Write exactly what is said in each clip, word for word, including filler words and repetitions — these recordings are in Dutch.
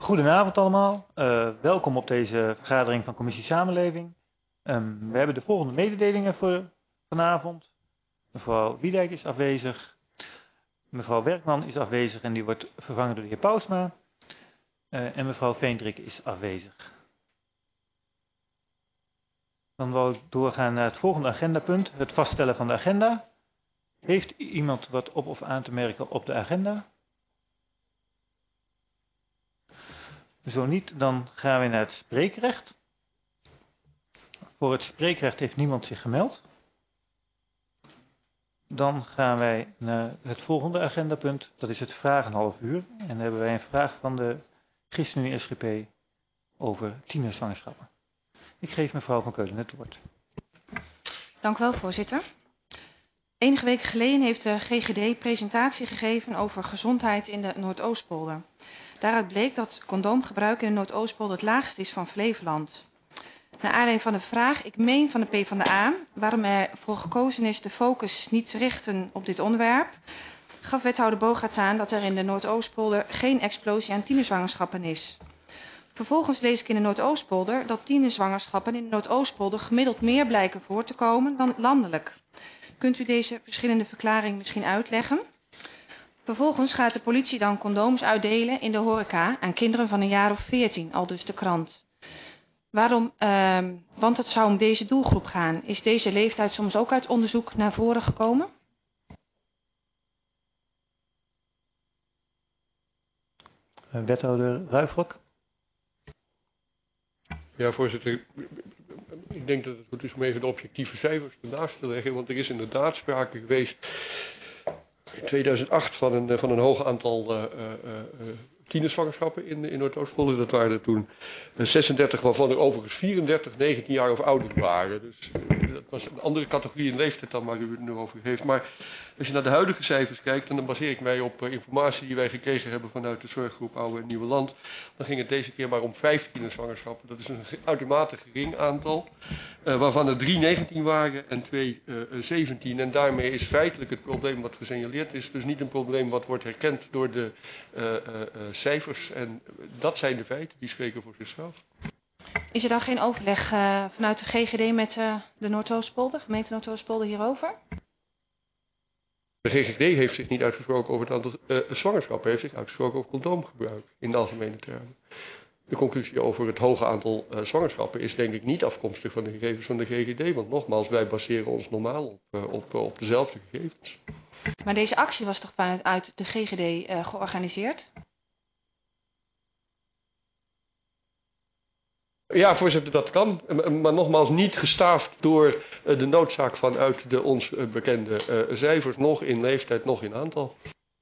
Goedenavond allemaal. Uh, welkom op deze vergadering van Commissie Samenleving. Um, we hebben de volgende mededelingen voor vanavond. Mevrouw Wiedijk is afwezig. Mevrouw Werkman is afwezig en die wordt vervangen door de heer Pausma. Uh, en mevrouw Veendrik is afwezig. Dan wil ik doorgaan naar het volgende agendapunt, het vaststellen van de agenda. Heeft iemand wat op of aan te merken op de agenda? Zo niet, dan gaan we naar het spreekrecht. Voor het spreekrecht heeft niemand zich gemeld. Dan gaan wij naar het volgende agendapunt, dat is het vraag een half uur. En dan hebben wij een vraag van de ChristenUnie S G P over tienerzwangerschappen. Ik geef mevrouw Van Keulen het woord. Dank u wel, voorzitter. Enige weken geleden heeft de G G D presentatie gegeven over gezondheid in de Noordoostpolder. Daaruit bleek dat condoomgebruik in de Noordoostpolder het laagst is van Flevoland. Naar aanleiding van de vraag, ik meen van de PvdA, waarom er voor gekozen is de focus niet te richten op dit onderwerp, gaf wethouder Bogaerts aan dat er in de Noordoostpolder geen explosie aan tienerzwangerschappen is. Vervolgens lees ik in de Noordoostpolder dat tienerzwangerschappen in de Noordoostpolder gemiddeld meer blijken voor te komen dan landelijk. Kunt u deze verschillende verklaringen misschien uitleggen? Vervolgens gaat de politie dan condooms uitdelen in de horeca aan kinderen van een jaar of veertien, aldus de krant. Waarom? Uh, want het zou om deze doelgroep gaan. Is deze leeftijd soms ook uit onderzoek naar voren gekomen? Wethouder Ruijfrok. Ja, voorzitter. Ik denk dat het goed is om even de objectieve cijfers ernaast te leggen. Want er is inderdaad sprake geweest in tweeduizend acht van een, van een hoog aantal uh, uh, uh, tienerzwangerschappen in, in Noordoostpolder. Dat waren er toen zesendertig, waarvan er overigens vierendertig negentien jaar of ouder waren. Dus uh, dat was een andere categorie in leeftijd dan waar u het nu over heeft. Maar als je naar de huidige cijfers kijkt, en dan baseer ik mij op uh, informatie die wij gekregen hebben vanuit de zorggroep Oude en Nieuwe Land, dan ging het deze keer maar om vijf tienerzwangerschappen. Dat is een uitermate gering aantal, uh, waarvan er drie negentien waren en twee uh, zeventien. En daarmee is feitelijk het probleem wat gesignaleerd is, dus niet een probleem wat wordt herkend door de uh, uh, uh, cijfers. En dat zijn de feiten, die spreken voor zichzelf. Is er dan geen overleg uh, vanuit de G G D met uh, de Noordoostpolder, gemeente Noordoostpolder hierover? De G G D heeft zich niet uitgesproken over het aantal uh, zwangerschappen, heeft zich uitgesproken over condoomgebruik in de algemene termen. De conclusie over het hoge aantal uh, zwangerschappen is denk ik niet afkomstig van de gegevens van de G G D, want nogmaals, wij baseren ons normaal op, uh, op, uh, op dezelfde gegevens. Maar deze actie was toch vanuit de G G D uh, georganiseerd? Ja, voorzitter, dat kan. Maar nogmaals niet gestaafd door de noodzaak vanuit de ons bekende uh, cijfers, nog in leeftijd, nog in aantal.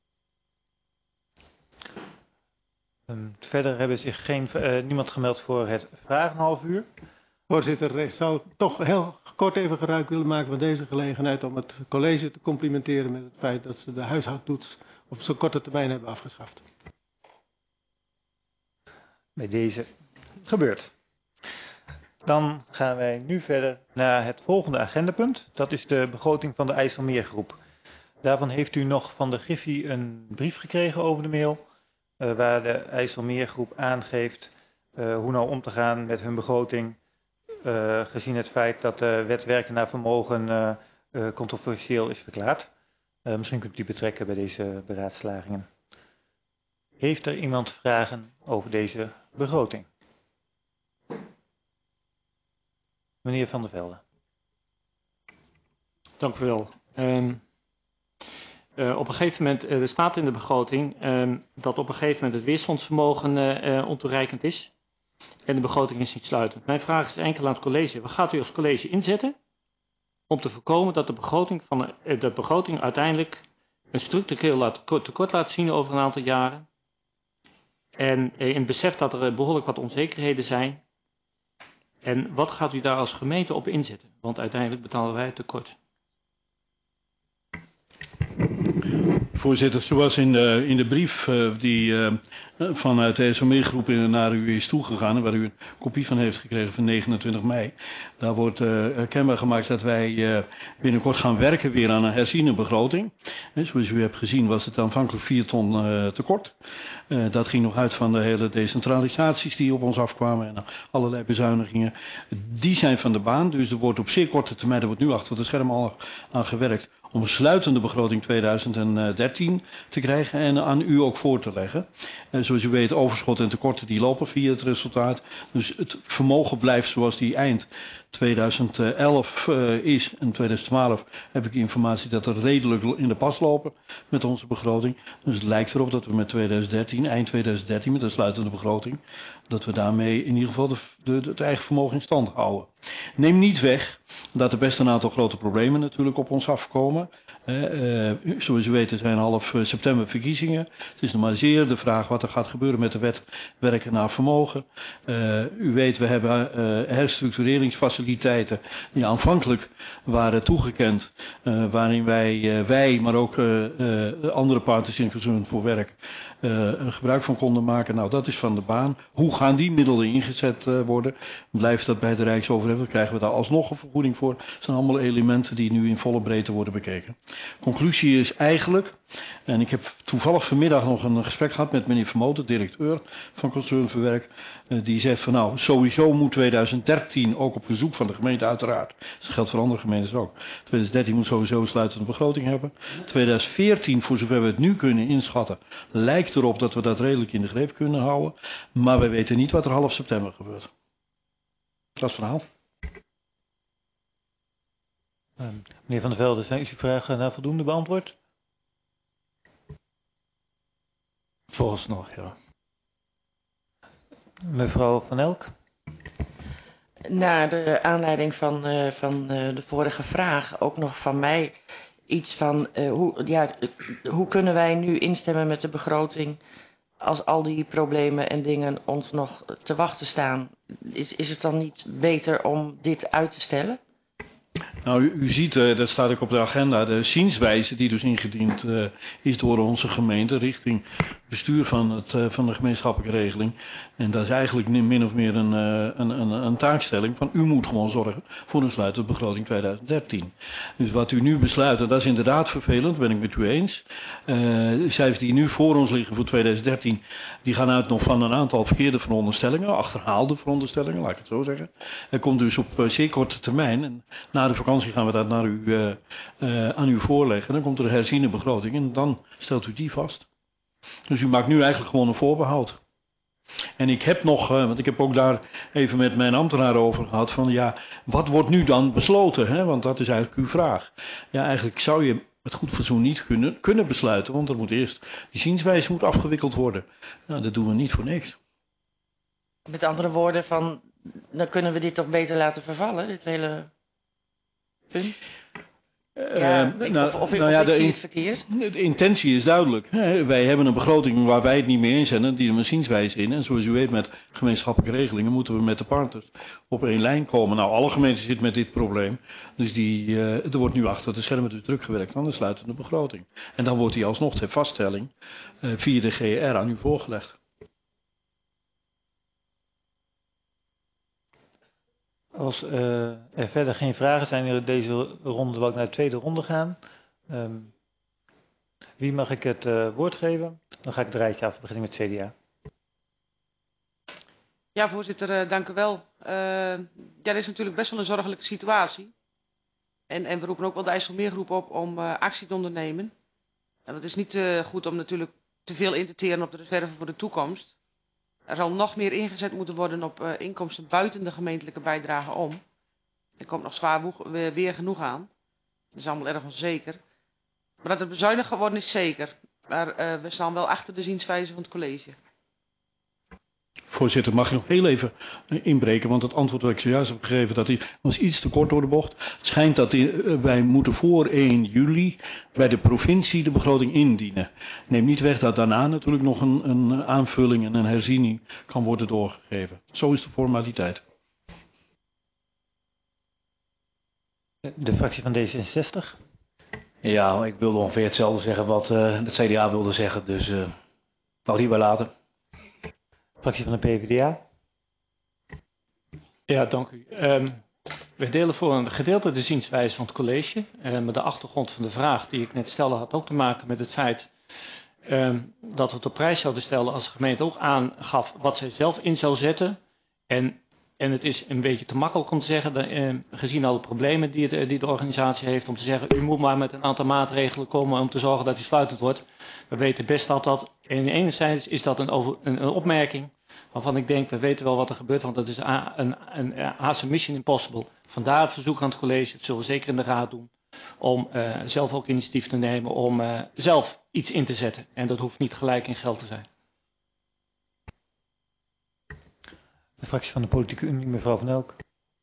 Um, verder hebben zich geen, uh, niemand gemeld voor het vraag een half uur. Voorzitter, ik zou toch heel kort even gebruik willen maken van deze gelegenheid om het college te complimenteren met het feit dat ze de huishoudtoets op zo'n korte termijn hebben afgeschaft. Bij deze gebeurt. Dan gaan wij nu verder naar het volgende agendapunt. Dat is de begroting van de IJsselmeergroep. Daarvan heeft u nog van de Griffie een brief gekregen over de mail, uh, waar de IJsselmeergroep aangeeft uh, hoe nou om te gaan met hun begroting, uh, gezien het feit dat de wet werken naar vermogen uh, uh, controversieel is verklaard. Uh, misschien kunt u die betrekken bij deze beraadslagingen. Heeft er iemand vragen over deze begroting? Meneer Van der Velde. Dank u wel. Um, uh, op een gegeven moment, uh, er staat in de begroting um, dat op een gegeven moment het weerstandsvermogen uh, uh, ontoereikend is. En de begroting is niet sluitend. Mijn vraag is enkel aan het college. Wat gaat u als college inzetten om te voorkomen dat de begroting, van, uh, de begroting uiteindelijk een structureel laat, tekort laat zien over een aantal jaren? En uh, in het besef dat er uh, behoorlijk wat onzekerheden zijn. En wat gaat u daar als gemeente op inzetten? Want uiteindelijk betalen wij het tekort. Voorzitter, zoals in de, in de brief uh, die uh, vanuit de S O M E-groep naar u is toegegaan en waar u een kopie van heeft gekregen van negenentwintig mei, daar wordt uh, kenbaar gemaakt dat wij uh, binnenkort gaan werken weer aan een herziene begroting. En zoals u hebt gezien was het aanvankelijk vier ton uh, tekort. Uh, dat ging nog uit van de hele decentralisaties die op ons afkwamen en allerlei bezuinigingen. Die zijn van de baan, dus er wordt op zeer korte termijn, er wordt nu achter de schermen al aan gewerkt, om een sluitende begroting tweeduizend dertien te krijgen en aan u ook voor te leggen. En zoals u weet, overschot en tekorten die lopen via het resultaat. Dus het vermogen blijft zoals die eind tweeduizend elf uh, is. En tweeduizend twaalf heb ik informatie dat er redelijk in de pas lopen met onze begroting. Dus het lijkt erop dat we met tweeduizend dertien, eind tweeduizend dertien, met een sluitende begroting, dat we daarmee in ieder geval de, de, de, het eigen vermogen in stand houden. Neem niet weg dat er best een aantal grote problemen natuurlijk op ons afkomen. Uh, uh, zoals u weet, er zijn half september verkiezingen. Het is nog maar zeer de vraag wat er gaat gebeuren met de wet werken naar vermogen. Uh, u weet, we hebben uh, herstructureringsfaciliteiten die aanvankelijk waren toegekend. Uh, waarin wij, uh, wij maar ook uh, uh, andere partners in Concern voor Werk uh, gebruik van konden maken. Nou, dat is van de baan. Hoe gaan die middelen ingezet uh, worden? Blijft dat bij de Rijksoverheid? Krijgen we daar alsnog een vergoeding voor? Dat zijn allemaal elementen die nu in volle breedte worden bekeken. Conclusie is eigenlijk, en ik heb toevallig vanmiddag nog een gesprek gehad met meneer Vermoten, directeur van Concern voor Werk, uh, die zegt van nou, sowieso moet tweeduizend dertien, ook op verzoek van de gemeente uiteraard, dat geldt voor andere gemeentes ook, tweeduizend dertien moet sowieso een sluitende begroting hebben. tweeduizend veertien, voor zover we het nu kunnen inschatten, lijkt erop dat we dat redelijk in de greep kunnen houden, maar we weten niet wat er half september gebeurt. Dat is het verhaal. Uh, meneer Van der Velde, zijn uw vragen naar voldoende beantwoord? Vooralsnog, ja. Mevrouw Van Elk? Naar de aanleiding van, uh, van uh, de vorige vraag, ook nog van mij iets van uh, hoe, ja, hoe kunnen wij nu instemmen met de begroting als al die problemen en dingen ons nog te wachten staan? Is, is het dan niet beter om dit uit te stellen? Nou, u, u ziet, uh, dat staat ook op de agenda, de zienswijze die dus ingediend uh, is door onze gemeente richting bestuur van, het, uh, van de gemeenschappelijke regeling. En dat is eigenlijk min of meer een, uh, een, een, een taakstelling van u moet gewoon zorgen voor een sluitende begroting tweeduizend dertien. Dus wat u nu besluit, en dat is inderdaad vervelend, ben ik met u eens. Uh, cijfers die nu voor ons liggen voor tweeduizend dertien, die gaan uit nog van een aantal verkeerde veronderstellingen, achterhaalde veronderstellingen, laat ik het zo zeggen. Er komt dus op uh, zeer korte termijn, en na de vakantie gaan we dat naar u, uh, uh, aan u voorleggen. Dan komt er een herziene begroting en dan stelt u die vast. Dus u maakt nu eigenlijk gewoon een voorbehoud. En ik heb nog, uh, want ik heb ook daar even met mijn ambtenaren over gehad, van ja, wat wordt nu dan besloten? Hè? Want dat is eigenlijk uw vraag. Ja, eigenlijk zou je met goed fatsoen niet kunnen, kunnen besluiten, want er moet eerst, die zienswijze moet afgewikkeld worden. Nou, dat doen we niet voor niks. Met andere woorden, van, dan kunnen we dit toch beter laten vervallen, dit hele punt? Ja, uh, ik, nou, of, of, nou of ja, ik de, zie het verkeerd. De intentie is duidelijk. Wij hebben een begroting waar wij het niet mee eens zijn, die er een zienswijze in. En zoals u weet, met gemeenschappelijke regelingen moeten we met de partners op één lijn komen. Nou, alle gemeenten zitten met dit probleem. Dus die, uh, er wordt nu achter de schermen dus druk gewerkt aan de sluitende begroting. En dan wordt die alsnog ter vaststelling uh, via de G R aan u voorgelegd. Als uh, er verder geen vragen zijn in deze ronde, wil ik naar de tweede ronde gaan. Um, wie mag ik het uh, woord geven? Dan ga ik het rijtje af, beginnen met C D A. Ja, voorzitter, uh, dank u wel. Uh, ja, dit is natuurlijk best wel een zorgelijke situatie. En, en we roepen ook wel de IJsselmeergroep op om uh, actie te ondernemen. En het is niet uh, goed om natuurlijk te veel in te teren op de reserve voor de toekomst. Er zal nog meer ingezet moeten worden op uh, inkomsten buiten de gemeentelijke bijdrage om. Er komt nog zwaar weer, weer genoeg aan. Dat is allemaal erg onzeker. Maar dat het bezuinigd geworden is zeker. Maar uh, we staan wel achter de zienswijze van het college. Voorzitter, mag ik nog heel even inbreken, want het antwoord dat ik zojuist heb gegeven, dat was iets te kort door de bocht. Het schijnt dat die, wij moeten voor één juli bij de provincie de begroting indienen. Neem niet weg dat daarna natuurlijk nog een, een aanvulling en een herziening kan worden doorgegeven. Zo is de formaliteit. De fractie van D zesenzestig. Ja, ik wilde ongeveer hetzelfde zeggen wat uh, het C D A wilde zeggen, dus uh, mag hierbij laten. Fractie van de P v d A. Ja, dank u. Um, we delen voor een gedeelte de zienswijze van het college. Uh, maar de achtergrond van de vraag die ik net stelde had ook te maken met het feit um, dat we het op prijs zouden stellen als de gemeente ook aangaf wat zij zelf in zou zetten. En, en het is een beetje te makkelijk om te zeggen, dat, uh, gezien alle problemen die, het, die de organisatie heeft, om te zeggen, u moet maar met een aantal maatregelen komen om te zorgen dat u sluitend wordt. We weten best dat dat, en enerzijds is dat een, over, een, een opmerking waarvan ik denk, we weten wel wat er gebeurt, want dat is een, een, een, haast een mission impossible. Vandaar het verzoek aan het college, dat zullen we zeker in de raad doen, om uh, zelf ook initiatief te nemen om uh, zelf iets in te zetten. En dat hoeft niet gelijk in geld te zijn. De fractie van de Politieke Unie, mevrouw Van Elk.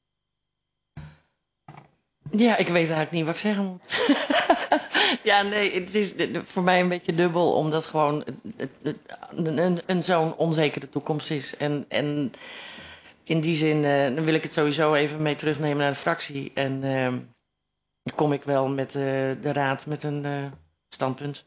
Ja, ik weet eigenlijk niet wat ik zeggen moet. Ja, nee, het is voor mij een beetje dubbel, omdat gewoon het, het, een, een, een zo'n onzekere toekomst is. En, en in die zin uh, dan wil ik het sowieso even mee terugnemen naar de fractie. En uh, dan kom ik wel met uh, de raad met een uh, standpunt.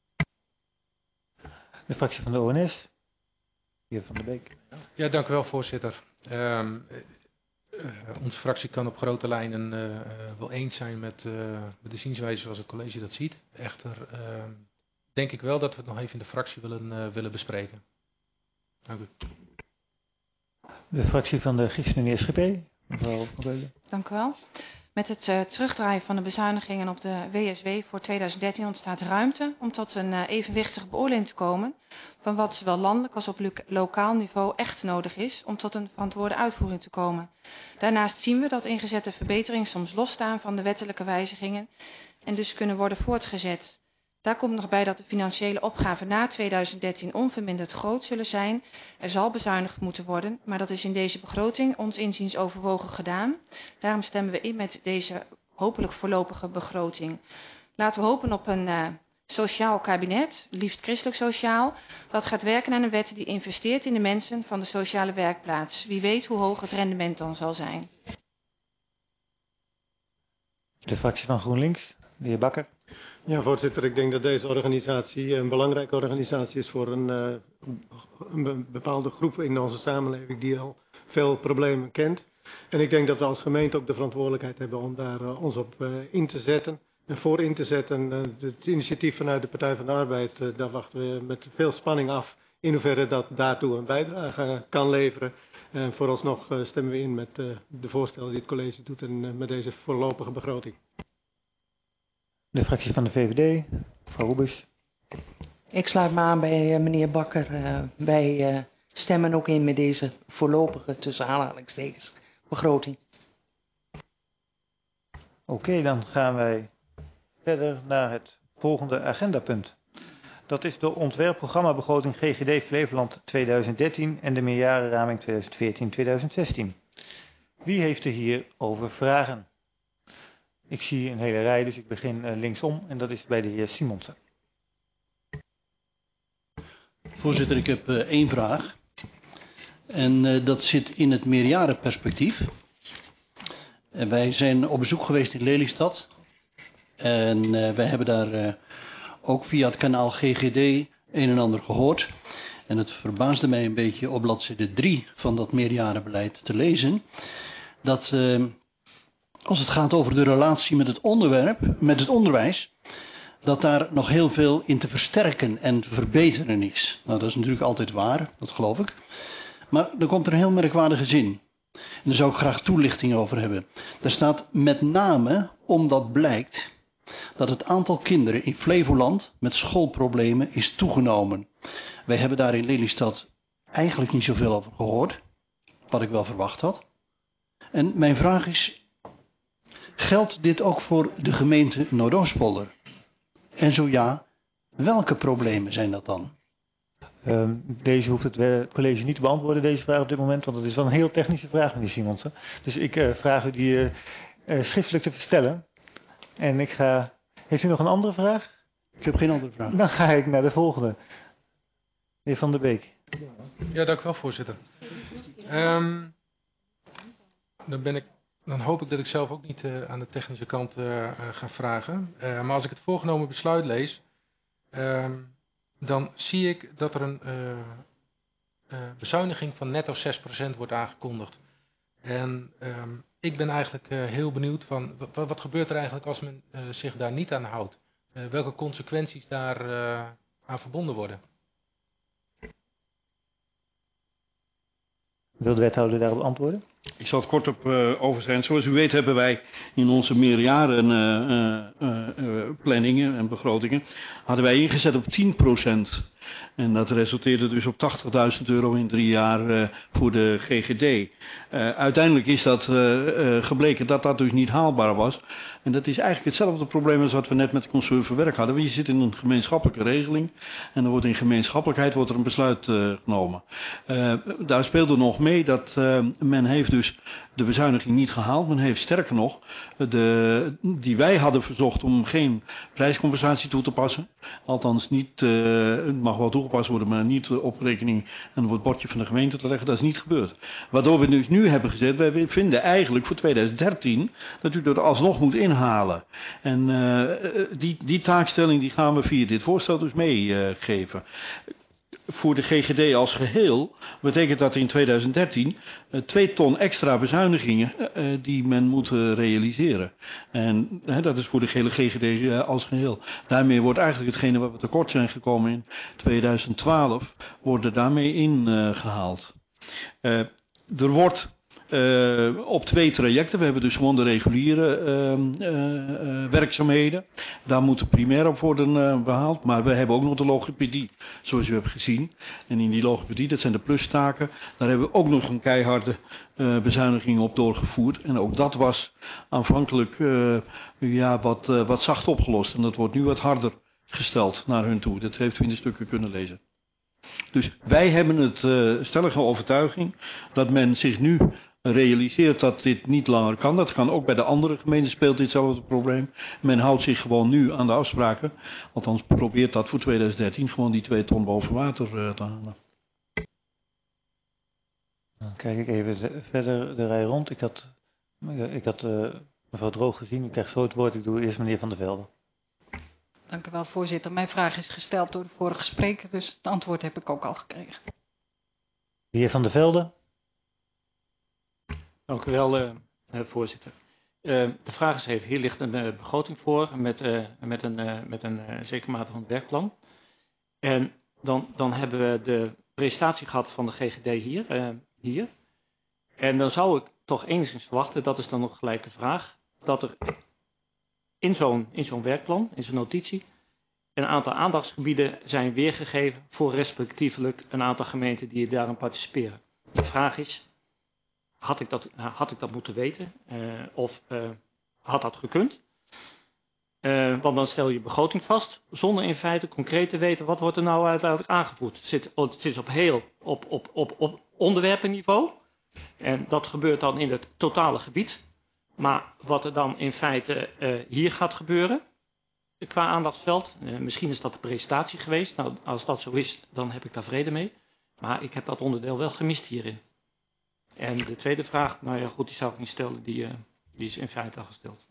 De fractie van de O N S, heer Van der Beek. Ja, dank u wel, voorzitter. Um, Uh, onze fractie kan op grote lijnen uh, uh, wel eens zijn met, uh, met de zienswijze zoals het college dat ziet. Echter uh, denk ik wel dat we het nog even in de fractie willen, uh, willen bespreken. Dank u. De fractie van de ChristenUnie S G P, mevrouw Van Beulen. Dank u wel. Met het uh, terugdraaien van de bezuinigingen op de W S W voor twintig dertien ontstaat ruimte om tot een uh, evenwichtige beoordeling te komen van wat zowel landelijk als op lo lokaal niveau echt nodig is om tot een verantwoorde uitvoering te komen. Daarnaast zien we dat ingezette verbeteringen soms losstaan van de wettelijke wijzigingen en dus kunnen worden voortgezet. Daar komt nog bij dat de financiële opgaven na twintig dertien onverminderd groot zullen zijn. Er zal bezuinigd moeten worden, maar dat is in deze begroting ons inziens overwogen gedaan. Daarom stemmen we in met deze hopelijk voorlopige begroting. Laten we hopen op een uh, sociaal kabinet, liefst christelijk sociaal, dat gaat werken aan een wet die investeert in de mensen van de sociale werkplaats. Wie weet hoe hoog het rendement dan zal zijn. De fractie van GroenLinks, de heer Bakker. Ja, voorzitter, ik denk dat deze organisatie een belangrijke organisatie is voor een, uh, een bepaalde groep in onze samenleving die al veel problemen kent. En ik denk dat we als gemeente ook de verantwoordelijkheid hebben om daar uh, ons op uh, in te zetten. En voor in te zetten, uh, het initiatief vanuit de Partij van de Arbeid, uh, daar wachten we met veel spanning af in hoeverre dat daartoe een bijdrage uh, kan leveren. En vooralsnog uh, stemmen we in met uh, de voorstellen die het college doet en uh, met deze voorlopige begroting. De fractie van de V V D, mevrouw Roebus. Ik sluit me aan bij uh, meneer Bakker. Uh, wij uh, stemmen ook in met deze voorlopige, tussen aanhalingstekens, begroting. Oké, okay, dan gaan wij verder naar het volgende agendapunt. Dat is de ontwerpprogrammabegroting G G D Flevoland twintig dertien en de meerjarenraming twintig veertien tot twintig zestien. Wie heeft er hierover vragen? Ik zie een hele rij, dus ik begin uh, linksom en dat is bij de heer Simonsen. Voorzitter, ik heb uh, één vraag. En uh, dat zit in het meerjarenperspectief. En wij zijn op bezoek geweest in Lelystad. En uh, wij hebben daar uh, ook via het kanaal G G D een en ander gehoord. En het verbaasde mij een beetje op bladzijde drie van dat meerjarenbeleid te lezen. Dat uh, als het gaat over de relatie met het onderwerp, met het onderwijs, dat daar nog heel veel in te versterken en te verbeteren is. Nou, dat is natuurlijk altijd waar, dat geloof ik. Maar er komt er een heel merkwaardige zin. En daar zou ik graag toelichting over hebben. Daar staat met name omdat blijkt dat het aantal kinderen in Flevoland met schoolproblemen is toegenomen. Wij hebben daar in Lelystad eigenlijk niet zoveel over gehoord, wat ik wel verwacht had. En mijn vraag is, geldt dit ook voor de gemeente Noordoostpolder? En zo ja, welke problemen zijn dat dan? Um, deze hoeft het college niet te beantwoorden, deze vraag op dit moment, want het is wel een heel technische vraag, meneer Simonsen. Dus ik uh, vraag u die uh, uh, schriftelijk te verstellen. En ik ga... Heeft u nog een andere vraag? Ik heb geen andere vraag. Dan ga ik naar de volgende. De heer Van der Beek. Ja, dank u wel, voorzitter. Um, dan ben ik dan hoop ik dat ik zelf ook niet uh, aan de technische kant uh, uh, ga vragen. Uh, maar als ik het voorgenomen besluit lees, uh, dan zie ik dat er een uh, uh, bezuiniging van netto zes procent wordt aangekondigd. En uh, ik ben eigenlijk uh, heel benieuwd van wat, wat gebeurt er eigenlijk als men uh, zich daar niet aan houdt? Uh, welke consequenties daar uh, aan verbonden worden? Wil de wethouder daarop antwoorden? Ik zal het kort op uh, over zijn. Zoals u weet hebben wij in onze meerjaren uh, uh, uh, planningen en begrotingen hadden wij ingezet op tien procent. En dat resulteerde dus op tachtigduizend euro in drie jaar uh, voor de G G D. Uh, uiteindelijk is dat uh, uh, gebleken dat dat dus niet haalbaar was. En dat is eigenlijk hetzelfde probleem als wat we net met Concern Verwerk hadden. Want je zit in een gemeenschappelijke regeling en er wordt in gemeenschappelijkheid wordt er een besluit uh, genomen. Uh, daar speelde nog mee dat uh, men heeft dus de bezuiniging niet gehaald. Men heeft sterker nog, de, die wij hadden verzocht om geen prijscompensatie toe te passen. Althans niet, uh, het mag wel toegepast worden, maar niet uh, op rekening en op het bordje van de gemeente te leggen. Dat is niet gebeurd. Waardoor we dus nu hebben gezet, wij vinden eigenlijk voor tweeduizend dertien dat u dat alsnog moet inhalen. En uh, die, die taakstelling die gaan we via dit voorstel dus meegeven. Uh, Voor de G G D als geheel betekent dat in tweeduizend dertien uh, twee ton extra bezuinigingen uh, die men moet uh, realiseren. En uh, dat is voor de hele G G D uh, als geheel. Daarmee wordt eigenlijk hetgene wat we tekort zijn gekomen in tweeduizend twaalf, worden daarmee ingehaald. Uh, er wordt Uh, op twee trajecten. We hebben dus gewoon de reguliere uh, uh, uh, werkzaamheden. Daar moet de primair op worden uh, behaald. Maar we hebben ook nog de logopedie, zoals u hebt gezien. En in die logopedie, dat zijn de plustaken, daar hebben we ook nog een keiharde uh, bezuiniging op doorgevoerd. En ook dat was aanvankelijk uh, ja, wat, uh, wat zacht opgelost. En dat wordt nu wat harder gesteld naar hun toe. Dat heeft u in de stukken kunnen lezen. Dus wij hebben het uh, stellige overtuiging dat men zich nu realiseert dat dit niet langer kan. Dat kan ook bij de andere gemeenten, speelt ditzelfde probleem. Men houdt zich gewoon nu aan de afspraken. Althans probeert dat voor tweeduizend dertien gewoon die twee ton boven water uh, te halen. Dan kijk ik even de, verder de rij rond. Ik had, ik had uh, mevrouw Droog gezien. Ik krijg zo het woord. Ik doe eerst meneer Van der Velde. Dank u wel, voorzitter. Mijn vraag is gesteld door de vorige spreker, dus het antwoord heb ik ook al gekregen. De heer Van der Velde. Dank u wel, uh, voorzitter. Uh, de vraag is even, hier ligt een uh, begroting voor met, uh, met een, uh, met een uh, zekere mate van werkplan. En dan, dan hebben we de presentatie gehad van de G G D hier, uh, hier. En dan zou ik toch enigszins verwachten, dat is dan nog gelijk de vraag, dat er in zo'n in zo'n werkplan, in zo'n notitie, een aantal aandachtsgebieden zijn weergegeven voor respectievelijk een aantal gemeenten die daaraan participeren. De vraag is, had ik dat, had ik dat moeten weten uh, of uh, had dat gekund? Uh, want dan stel je begroting vast, zonder in feite concreet te weten wat wordt er nou uiteindelijk aangevoerd. Het zit, het zit op heel op, op, op, op onderwerpenniveau en dat gebeurt dan in het totale gebied. Maar wat er dan in feite uh, hier gaat gebeuren, qua aandachtsveld, uh, misschien is dat de presentatie geweest. Nou, als dat zo is, dan heb ik daar vrede mee. Maar ik heb dat onderdeel wel gemist hierin. En de tweede vraag, nou ja goed, die zou ik niet stellen, die, uh, die is in feite al gesteld.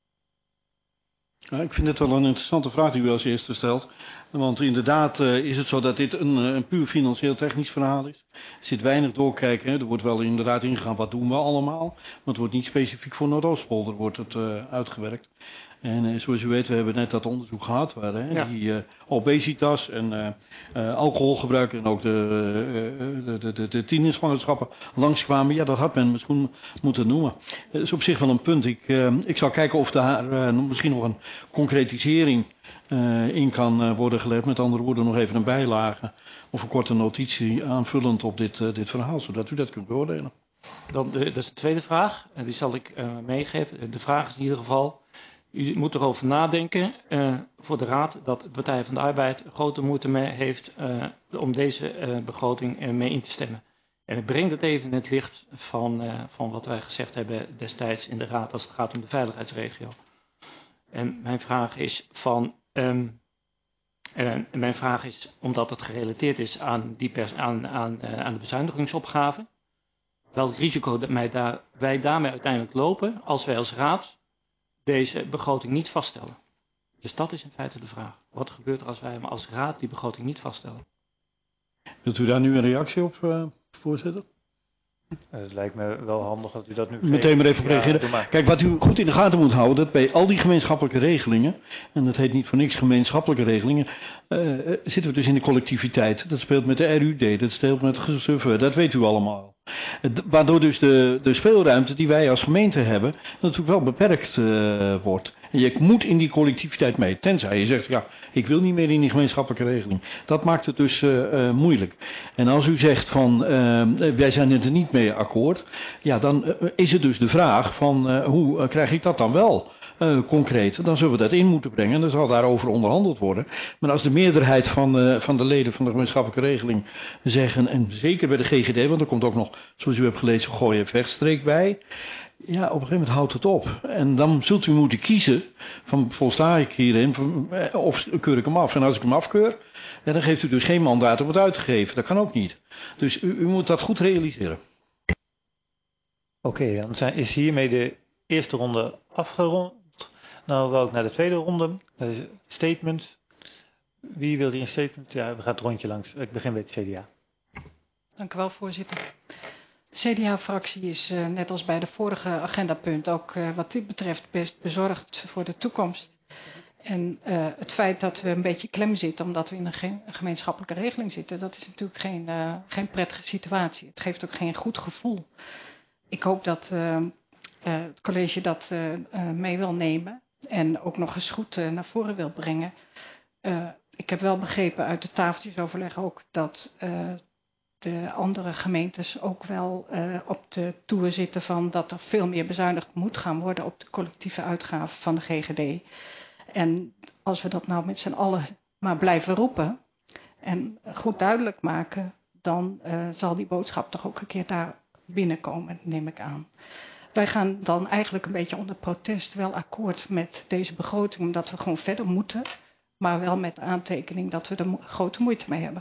Ja, ik vind het wel een interessante vraag die u als eerste stelt. Want inderdaad uh, is het zo dat dit een, een puur financieel technisch verhaal is. Er zit weinig doorkijken. Hè. Er wordt wel inderdaad ingegaan wat doen we allemaal. Maar het wordt niet specifiek voor Noordoostpolder wordt het uh, uitgewerkt. En uh, zoals u weet, we hebben net dat onderzoek gehad waar hè, ja. die uh, obesitas en uh, uh, alcoholgebruik en ook de, uh, de, de, de, de tienerzwangerschappen langskwamen. Ja, dat had men misschien moeten noemen. Dat is op zich wel een punt. Ik, uh, ik zal kijken of daar uh, misschien nog een concretisering uh, in kan uh, worden gelegd. Met andere woorden, nog even een bijlage of een korte notitie aanvullend op dit, uh, dit verhaal, zodat u dat kunt beoordelen. Dan de, dat is de tweede vraag, en die zal ik uh, meegeven. De vraag is in ieder geval, u moet erover nadenken uh, voor de Raad dat de Partij van de Arbeid grote moeite mee heeft uh, om deze uh, begroting uh, mee in te stemmen. En ik breng dat even in het licht van, uh, van wat wij gezegd hebben destijds in de Raad als het gaat om de veiligheidsregio. En mijn vraag is van, um, en mijn vraag is omdat het gerelateerd is aan, die pers, aan, aan, uh, aan de bezuinigingsopgave. welk risico dat wij, daar, wij daarmee uiteindelijk lopen als wij als raad deze begroting niet vaststellen. Dus dat is in feite de vraag. Wat gebeurt er als wij als raad die begroting niet vaststellen? Wilt u daar nu een reactie op, uh, voorzitter? Het lijkt me wel handig dat u dat nu... Meteen maar even op reageren. Ja, maar. Kijk, wat u goed in de gaten moet houden, dat bij al die gemeenschappelijke regelingen, en dat heet niet voor niks gemeenschappelijke regelingen, uh, zitten we dus in de collectiviteit. Dat speelt met de R U D, dat speelt met de G S U, dat weet u allemaal. Waardoor dus de, de speelruimte die wij als gemeente hebben, natuurlijk wel beperkt uh, wordt. En je moet in die collectiviteit mee, tenzij je zegt, ja, ik wil niet meer in die gemeenschappelijke regeling. Dat maakt het dus uh, uh, moeilijk. En als u zegt van, uh, wij zijn het er niet mee akkoord, ja, dan uh, is het dus de vraag van, uh, hoe uh, krijg ik dat dan wel? Uh, concreet, dan zullen we dat in moeten brengen en dan zal daarover onderhandeld worden. Maar als de meerderheid van, uh, van de leden van de gemeenschappelijke regeling zeggen, en zeker bij de G G D, want er komt ook nog, zoals u hebt gelezen, Gooi en Vechtstreek bij. Ja, op een gegeven moment houdt het op. En dan zult u moeten kiezen van volsta ik hierin van, of keur ik hem af. En als ik hem afkeur, ja, dan geeft u dus geen mandaat om het uit te geven. Dat kan ook niet. Dus u, u moet dat goed realiseren. Oké, okay, dan zijn, is hiermee de eerste ronde afgerond. Nou wil ik naar de tweede ronde. Dat is statement. Wie wil die een statement? Ja, we gaan het rondje langs. Ik begin bij het C D A. Dank u wel, voorzitter. De C D A-fractie is uh, net als bij de vorige agendapunt ook uh, wat dit betreft best bezorgd voor de toekomst. En uh, het feit dat we een beetje klem zitten omdat we in een ge- gemeenschappelijke regeling zitten, dat is natuurlijk geen, uh, geen prettige situatie. Het geeft ook geen goed gevoel. Ik hoop dat uh, uh, het college dat uh, uh, mee wil nemen en ook nog eens goed uh, naar voren wil brengen. Uh, ik heb wel begrepen uit de tafeltjesoverleg ook dat uh, de andere gemeentes ook wel uh, op de toer zitten van dat er veel meer bezuinigd moet gaan worden op de collectieve uitgaven van de G G D. En als we dat nou met z'n allen maar blijven roepen en goed duidelijk maken, dan uh, zal die boodschap toch ook een keer daar binnenkomen, neem ik aan. Wij gaan dan eigenlijk een beetje onder protest wel akkoord met deze begroting, omdat we gewoon verder moeten, maar wel met de aantekening dat we er mo- grote moeite mee hebben.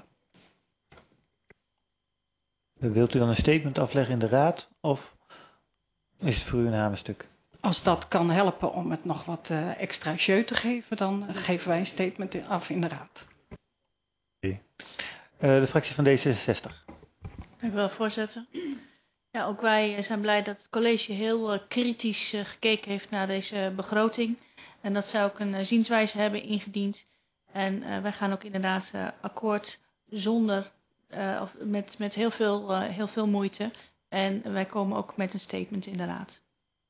Wilt u dan een statement afleggen in de raad of is het voor u een hamerstuk? Als dat kan helpen om het nog wat uh, extra jeu te geven, dan uh, geven wij een statement in, af in de raad. Okay. Uh, de fractie van D zesenzestig. Dank u wel, voorzitter. Ja, ook wij zijn blij dat het college heel uh, kritisch uh, gekeken heeft naar deze begroting. En dat zij ook een uh, zienswijze hebben ingediend. En uh, wij gaan ook inderdaad uh, akkoord zonder, uh, of met, met heel, veel, uh, heel veel moeite. En wij komen ook met een statement in de raad.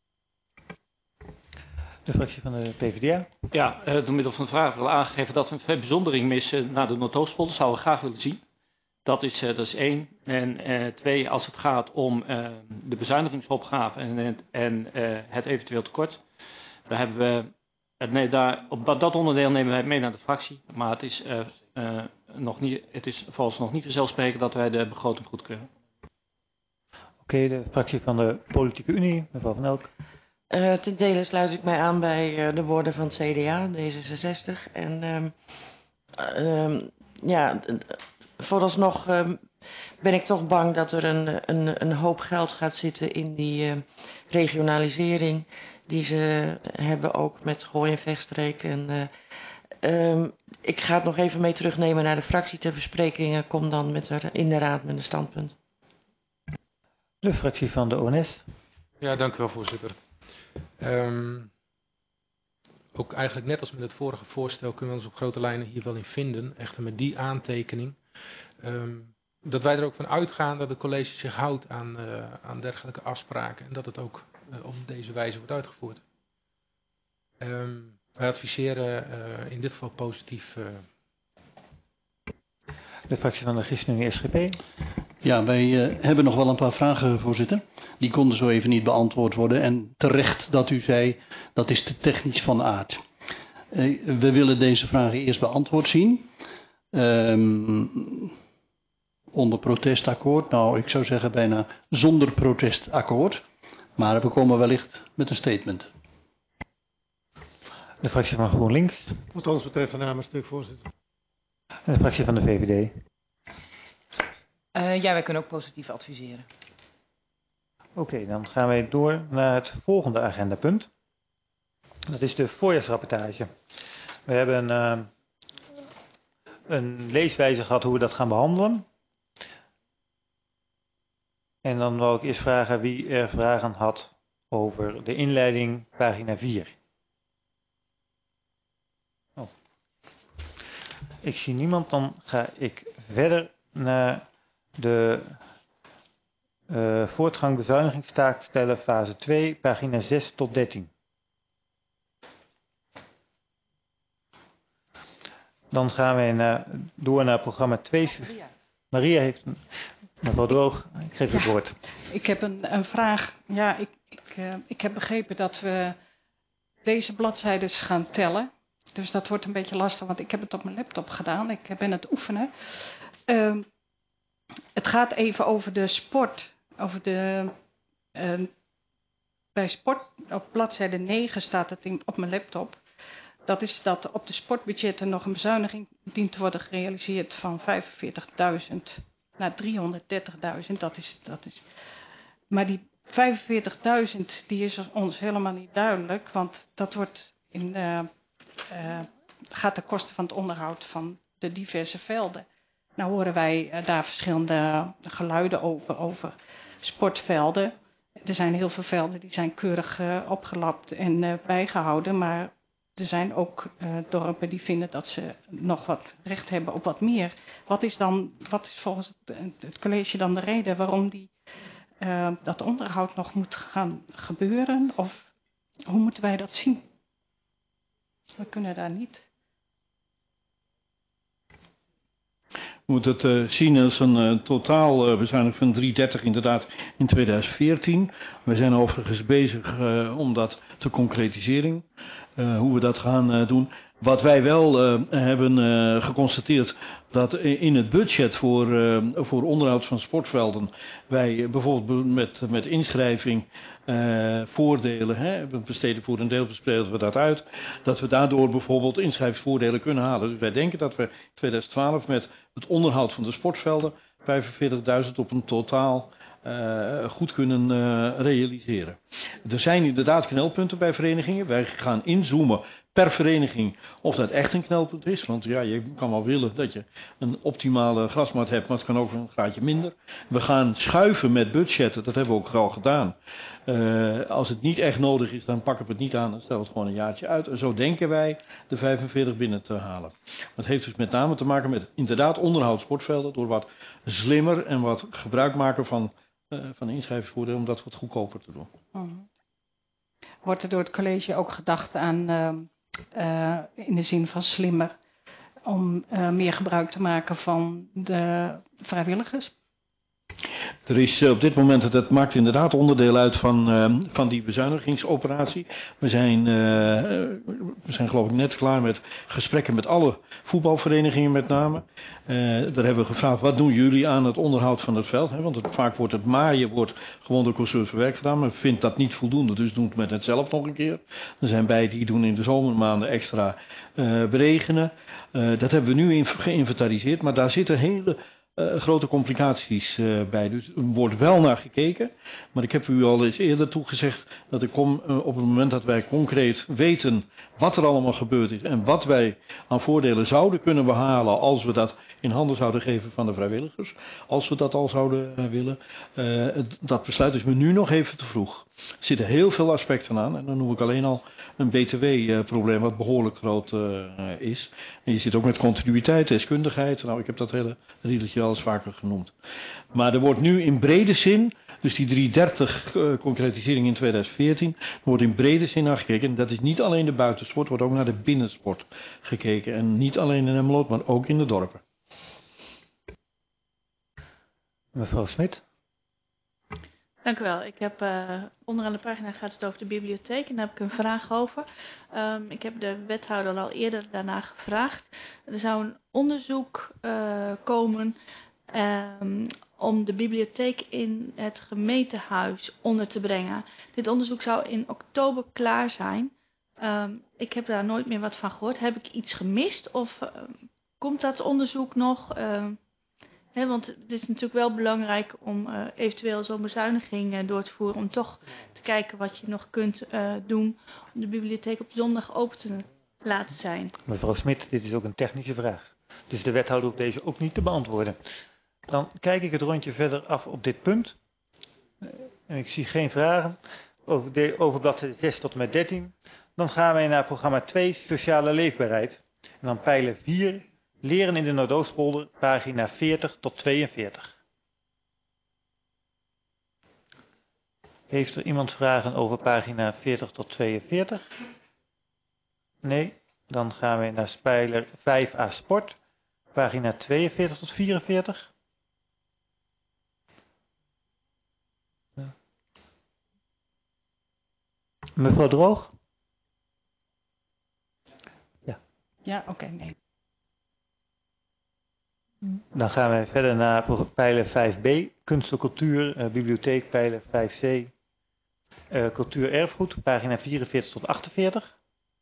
De fractie van de P V D A. Ja, uh, door middel van de vraag wil aangegeven dat we een verbijzondering missen naar de Noordoostpolder. Dat zouden we graag willen zien. Dat is, uh, dat is één. En uh, twee, als het gaat om uh, de bezuinigingsopgave en, en uh, het eventueel tekort. Daar hebben we, het, nee, daar, op dat onderdeel nemen wij mee naar de fractie. Maar het is, uh, uh, nog niet, het is volgens nog niet vanzelfsprekend dat wij de begroting goedkeuren. Oké, okay, de fractie van de Politieke Unie, mevrouw Van Elk. Uh, ten dele sluit ik mij aan bij uh, de woorden van het C D A, D zesenzestig. En um, um, ja, vooralsnog um, ben ik toch bang dat er een, een, een hoop geld gaat zitten in die uh, regionalisering die ze hebben ook met Gooi en Vechtstreek. En, uh, um, ik ga het nog even mee terugnemen naar de fractie ter bespreking en kom dan met er in de raad met een standpunt. De fractie van de O N S. Ja, dank u wel, voorzitter. Um, ook eigenlijk net als met het vorige voorstel kunnen we ons op grote lijnen hier wel in vinden. Echter met die aantekening. Um, dat wij er ook van uitgaan dat het college zich houdt aan, uh, aan dergelijke afspraken. En dat het ook uh, op deze wijze wordt uitgevoerd. Um, wij adviseren uh, in dit geval positief. Uh... De fractie van de ChristenUnie S G P. Ja, wij uh, hebben nog wel een paar vragen, voorzitter. Die konden zo even niet beantwoord worden. En terecht dat u zei, dat is te technisch van aard. Uh, we willen deze vragen eerst beantwoord zien. Um, onder protestakkoord. Nou, ik zou zeggen bijna zonder protestakkoord. Maar we komen wellicht met een statement. De fractie van GroenLinks. Wat ons betreft een hamerstuk, voorzitter. En de fractie van de V V D. Uh, ja, wij kunnen ook positief adviseren. Oké, okay, dan gaan wij door naar het volgende agendapunt. Dat is de voorjaarsrapportage. We hebben uh, een leeswijze gehad hoe we dat gaan behandelen. En dan wil ik eerst vragen wie er vragen had over de inleiding, pagina vier. Oh. Ik zie niemand, dan ga ik verder naar de uh, voortgang bezuinigingstaak stellen, fase twee, pagina zes tot dertien. Dan gaan wij naar, door naar programma twee. Maria, Maria heeft... Mevrouw Droog, ik geef het ja, woord. Ik heb een, een vraag. Ja, ik, ik, uh, ik heb begrepen dat we deze bladzijden gaan tellen. Dus dat wordt een beetje lastig, want ik heb het op mijn laptop gedaan. Ik ben het oefenen. Uh, het gaat even over de sport. Over de, uh, bij sport, op bladzijde negen staat het in, op mijn laptop. Dat is dat op de sportbudgetten nog een bezuiniging dient te worden gerealiseerd van vijfenveertigduizend naar driehonderddertigduizend. Dat is, dat is. Maar die vijfenveertigduizend die is ons helemaal niet duidelijk, want dat wordt in, uh, uh, gaat ten koste van het onderhoud van de diverse velden. Nou horen wij uh, daar verschillende geluiden over, over sportvelden. Er zijn heel veel velden die zijn keurig uh, opgelapt en uh, bijgehouden, maar er zijn ook uh, dorpen die vinden dat ze nog wat recht hebben op wat meer. Wat is dan, wat is volgens het, het college dan de reden waarom die, uh, dat onderhoud nog moet gaan gebeuren? Of hoe moeten wij dat zien? We kunnen daar niet. We moeten het uh, zien als een uh, totaal uh, bezuiniging van driehonderddertig inderdaad in tweeduizend veertien. We zijn overigens bezig uh, om dat te concretiseren, uh, hoe we dat gaan uh, doen. Wat wij wel uh, hebben uh, geconstateerd, dat in het budget voor, uh, voor onderhoud van sportvelden wij uh, bijvoorbeeld met, met inschrijving uh, voordelen, hè, we besteden voor een deel besteden we dat uit, dat we daardoor bijvoorbeeld inschrijvingsvoordelen kunnen halen. Dus wij denken dat we in tweeduizend twaalf met het onderhoud van de sportvelden vijfenveertigduizend op een totaal uh, goed kunnen uh, realiseren. Er zijn inderdaad knelpunten bij verenigingen. Wij gaan inzoomen per vereniging of dat echt een knelpunt is. Want ja, je kan wel willen dat je een optimale grasmat hebt, maar het kan ook een graadje minder. We gaan schuiven met budgetten, dat hebben we ook al gedaan. Uh, als het niet echt nodig is, dan pakken we het niet aan en stellen we het gewoon een jaartje uit. En zo denken wij de vijfenveertig binnen te halen. Dat heeft dus met name te maken met inderdaad onderhoud sportvelden, door wat slimmer en wat gebruik maken van, uh, van inschrijvingsvoordelen om dat wat goedkoper te doen. Mm-hmm. Wordt er door het college ook gedacht aan, uh, uh, in de zin van slimmer, om uh, meer gebruik te maken van de vrijwilligers? Er is uh, op dit moment, dat maakt inderdaad onderdeel uit van, uh, van die bezuinigingsoperatie. We zijn, uh, we zijn geloof ik net klaar met gesprekken met alle voetbalverenigingen met name. Uh, daar hebben we gevraagd, wat doen jullie aan het onderhoud van het veld? Hè? Want het, vaak wordt het maaien wordt gewoon door consultverwerk gedaan, maar vindt dat niet voldoende, dus doen het met het zelf nog een keer. Er zijn bij die doen in de zomermaanden extra uh, beregenen. Uh, dat hebben we nu geïnventariseerd, maar daar zitten hele Uh, grote complicaties uh, bij. Dus er wordt wel naar gekeken. Maar ik heb u al eens eerder toegezegd dat ik kom uh, op het moment dat wij concreet weten wat er allemaal gebeurd is en wat wij aan voordelen zouden kunnen behalen als we dat in handen zouden geven van de vrijwilligers. Als we dat al zouden uh, willen. Uh, dat besluit is me nu nog even te vroeg. Er zitten heel veel aspecten aan en dan noem ik alleen al een B T W-probleem wat behoorlijk groot uh, is. En je zit ook met continuïteit, deskundigheid. Nou, ik heb dat hele riedeltje al eens vaker genoemd. Maar er wordt nu in brede zin, dus die driehonderddertig uh, concretisering in tweeduizend veertien, er wordt in brede zin naar gekeken. En dat is niet alleen de buitensport, wordt ook naar de binnensport gekeken. En niet alleen in Emmeloord, maar ook in de dorpen. Mevrouw Smit. Dank u wel. Ik heb uh, onderaan de pagina gaat het over de bibliotheek en daar heb ik een vraag over. Um, ik heb de wethouder al eerder daarna gevraagd. Er zou een onderzoek uh, komen um, om de bibliotheek in het gemeentehuis onder te brengen. Dit onderzoek zou in oktober klaar zijn. Um, ik heb daar nooit meer wat van gehoord. Heb ik iets gemist of uh, komt dat onderzoek nog? Uh, Hè, want het is natuurlijk wel belangrijk om uh, eventueel zo'n bezuiniging uh, door te voeren. Om toch te kijken wat je nog kunt uh, doen om de bibliotheek op zondag open te laten zijn. Mevrouw Smit, dit is ook een technische vraag. Dus de wethouder hoeft deze ook niet te beantwoorden. Dan kijk ik het rondje verder af op dit punt. En ik zie geen vragen over, de, over bladzijde zes tot en met dertien. Dan gaan wij naar programma twee, sociale leefbaarheid. En dan pijler vier, leren in de Noordoostpolder, pagina veertig tot tweeënveertig. Heeft er iemand vragen over pagina veertig tot tweeënveertig? Nee, dan gaan we naar pijler vijf a sport, pagina tweeënveertig tot vierenveertig. Ja. Mevrouw Droog? Ja. Ja, oké, okay, nee. Dan gaan we verder naar pijler vijf b, kunst en cultuur, uh, bibliotheek, pijler vijf c, uh, cultuur erfgoed, pagina vierenveertig tot achtenveertig.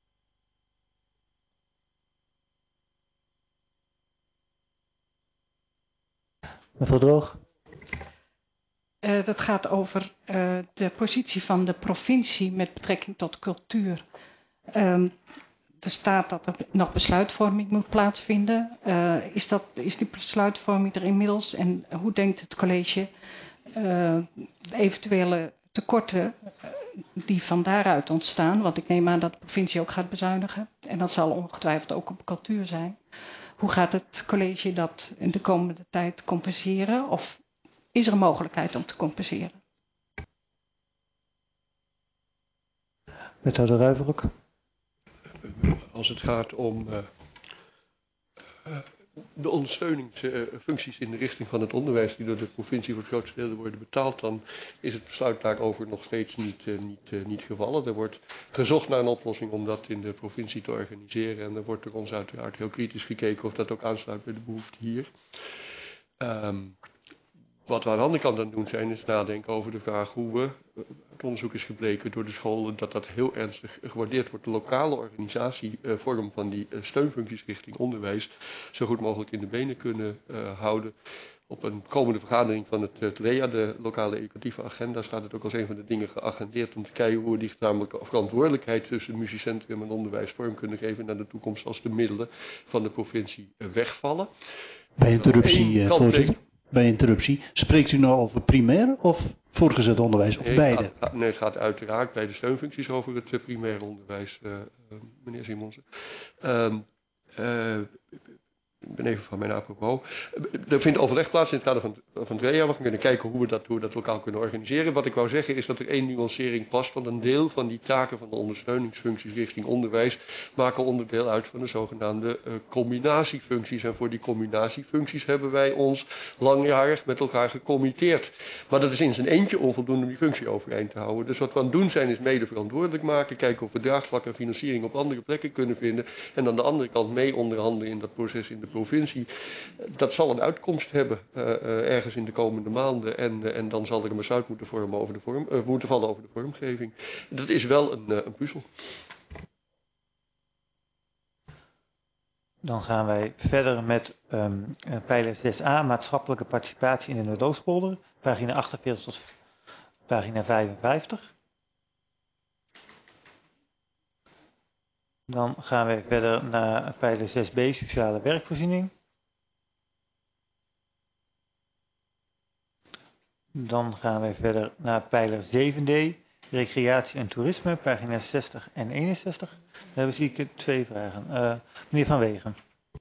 Mevrouw Droog? Uh, dat gaat over uh, de positie van de provincie met betrekking tot cultuur. Um, er staat dat er nog besluitvorming moet plaatsvinden. Uh, is, dat, is die besluitvorming er inmiddels? En hoe denkt het college uh, de eventuele tekorten uh, die van daaruit ontstaan? Want ik neem aan dat de provincie ook gaat bezuinigen. En dat zal ongetwijfeld ook op cultuur zijn. Hoe gaat het college dat in de komende tijd compenseren? Of is er een mogelijkheid om te compenseren? Wethouder Ruiverbroek. Als het gaat om uh, uh, de ondersteuningsfuncties in de richting van het onderwijs die door de provincie voor het grootste deel worden betaald, dan is het besluit daarover nog steeds niet, uh, niet, uh, niet gevallen. Er wordt gezocht naar een oplossing om dat in de provincie te organiseren en er wordt door ons uiteraard heel kritisch gekeken of dat ook aansluit bij de behoefte hier. Um, Wat we aan de andere kant aan het doen zijn, is nadenken over de vraag hoe we, het onderzoek is gebleken door de scholen, dat dat heel ernstig gewaardeerd wordt. De lokale organisatievorm van die steunfuncties richting onderwijs zo goed mogelijk in de benen kunnen uh, houden. Op een komende vergadering van het T W E A, de lokale educatieve agenda, staat het ook als een van de dingen geagendeerd om te kijken hoe we die gezamenlijke verantwoordelijkheid tussen muziekcentrum en onderwijs vorm kunnen geven naar de toekomst als de middelen van de provincie wegvallen. Bij interruptie, voorzitter. Bij interruptie. Spreekt u nou over primair of voortgezet onderwijs, of nee, beide? Het gaat, nee, het gaat uiteraard bij de steunfuncties over het primair onderwijs, uh, uh, meneer Simonsen. Uh, uh, ik ben even van mijn apropos. Er vindt overleg plaats in het kader van, van het W E A. We kunnen kijken hoe we, dat, hoe we dat lokaal kunnen organiseren. Wat ik wou zeggen is dat er één nuancering past. Van een deel van die taken van de ondersteuningsfuncties richting onderwijs maken onderdeel uit van de zogenaamde uh, combinatiefuncties. En voor die combinatiefuncties hebben wij ons langjarig met elkaar gecommitteerd. Maar dat is in zijn eentje onvoldoende om die functie overeind te houden. Dus wat we aan het doen zijn is mede verantwoordelijk maken. Kijken of we draagvlak en financiering op andere plekken kunnen vinden. En aan de andere kant mee onderhandelen in dat proces in de provincie. Dat zal een uitkomst hebben uh, uh, ergens in de komende maanden en, uh, en dan zal er een besluit moeten, vormen over de vorm, uh, moeten vallen over de vormgeving. Dat is wel een, uh, een puzzel. Dan gaan wij verder met um, pijler zes a, maatschappelijke participatie in de Noordoostpolder, pagina achtenveertig tot pagina vijfenvijftig. Dan gaan wij verder naar pijler zes b, sociale werkvoorziening. Dan gaan wij verder naar pijler zeven d, recreatie en toerisme, pagina zestig en eenenzestig. Daar zie ik twee vragen. Uh, meneer Van Wegen.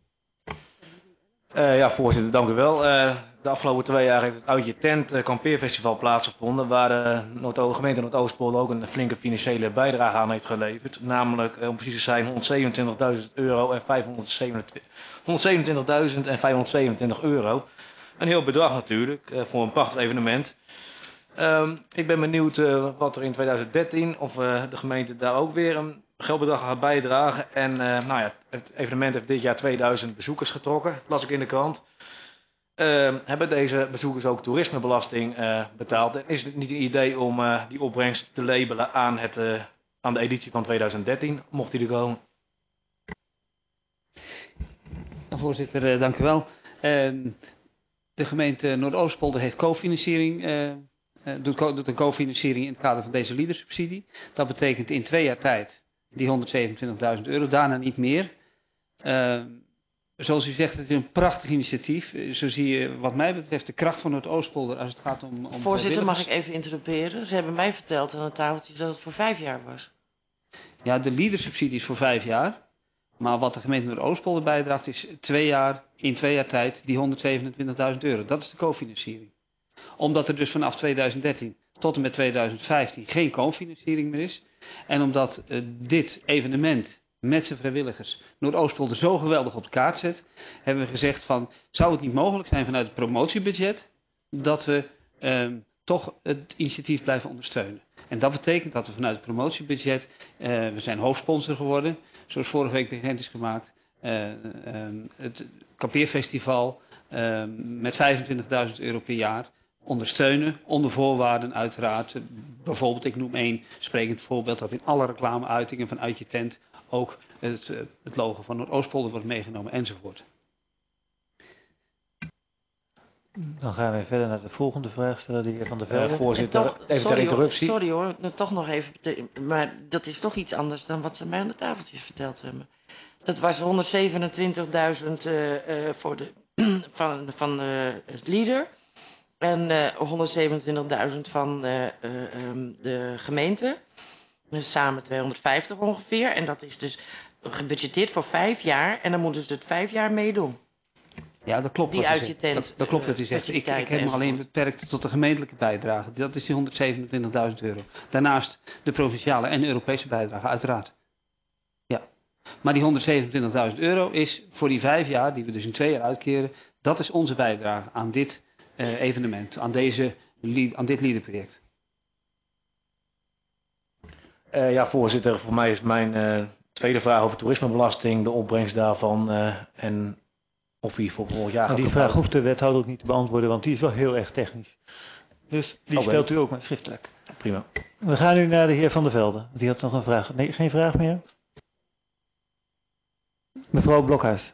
Uh, ja, voorzitter, dank u wel. Uh, de afgelopen twee jaar heeft het Uitje Tent uh, kampeerfestival plaatsgevonden, waar de Noord- gemeente Noordoostpolder ook een flinke financiële bijdrage aan heeft geleverd. Namelijk, uh, om precies te zijn, honderdzevenentwintigduizend euro en honderdzevenentwintigduizend en vijfhonderdzevenentwintig euro. Een heel bedrag natuurlijk, uh, voor een prachtig evenement. Um, ik ben benieuwd uh, wat er in tweeduizend dertien, of uh, de gemeente daar ook weer een geldbedrag gaat bijdragen. En uh, nou ja, het evenement heeft dit jaar tweeduizend bezoekers getrokken, las ik in de krant. Uh, hebben deze bezoekers ook toerismebelasting uh, betaald? En is het niet een idee om uh, die opbrengst te labelen aan, het, uh, aan de editie van tweeduizend dertien, mocht die er komen? Voorzitter, uh, dank u wel. Uh, de gemeente Noordoostpolder heeft cofinanciering, uh, uh, doet, co doet een cofinanciering in het kader van deze leadersubsidie. Dat betekent in twee jaar tijd die honderdzevenentwintigduizend euro, daarna niet meer. Uh, zoals u zegt, het is een prachtig initiatief. Zo zie je wat mij betreft de kracht van Noordoostpolder als het gaat om, om Voorzitter, mag ik even interrumperen? Ze hebben mij verteld aan het tafeltje dat het voor vijf jaar was. Ja, de leadersubsidie is voor vijf jaar. Maar wat de gemeente Noordoostpolder bijdraagt is twee jaar, in twee jaar tijd die honderdzevenentwintigduizend euro. Dat is de cofinanciering. Omdat er dus vanaf tweeduizend dertien tot en met tweeduizend vijftien geen cofinanciering meer is. En omdat uh, dit evenement met zijn vrijwilligers Noordoostpolder zo geweldig op de kaart zet, hebben we gezegd van, zou het niet mogelijk zijn vanuit het promotiebudget dat we uh, toch het initiatief blijven ondersteunen. En dat betekent dat we vanuit het promotiebudget, uh, we zijn hoofdsponsor geworden, zoals vorige week bekend is gemaakt, uh, um, het kampeerfestival uh, met vijfentwintigduizend euro per jaar ondersteunen, onder voorwaarden uiteraard. Bijvoorbeeld, ik noem één sprekend voorbeeld, dat in alle reclameuitingen vanuit je tent ook het, het logo van Noordoostpolder wordt meegenomen enzovoort. Dan gaan we verder naar de volgende vraagsteller, de heer Van der Velde. Uh, voorzitter, toch, even ter interruptie. Hoor, sorry hoor, nou, toch nog even, maar dat is toch iets anders dan wat ze mij aan de tafeltjes verteld hebben. Dat was honderdzevenentwintigduizend uh, uh, voor de, van, van uh, het leader en uh, honderdzevenentwintigduizend van uh, uh, um, de gemeente. Dus samen tweehonderdvijftig ongeveer. En dat is dus gebudgeteerd voor vijf jaar en dan moeten ze het vijf jaar meedoen. Ja, dat klopt. Die wat uit u je zegt. tent. Dat, dat klopt wat u zegt. Ik, ik heb me alleen beperkt tot de gemeentelijke bijdrage. Dat is die honderdzevenentwintigduizend euro. Daarnaast de provinciale en de Europese bijdrage, uiteraard. Ja. Maar die honderdzevenentwintigduizend euro is voor die vijf jaar, die we dus in twee jaar uitkeren, dat is onze bijdrage aan dit uh, evenement, aan, deze, aan dit leaderproject. Uh, ja, voorzitter, voor mij is mijn uh, tweede vraag over toerismebelasting, de opbrengst daarvan uh, en of die voor volgend jaar gaat. Die vraag hoeft de wethouder ook niet te beantwoorden, want die is wel heel erg technisch. Dus die oh, stelt u ook maar schriftelijk. Prima. We gaan nu naar de heer Van der Velde. Die had nog een vraag. Nee, geen vraag meer? Mevrouw Blokhuis.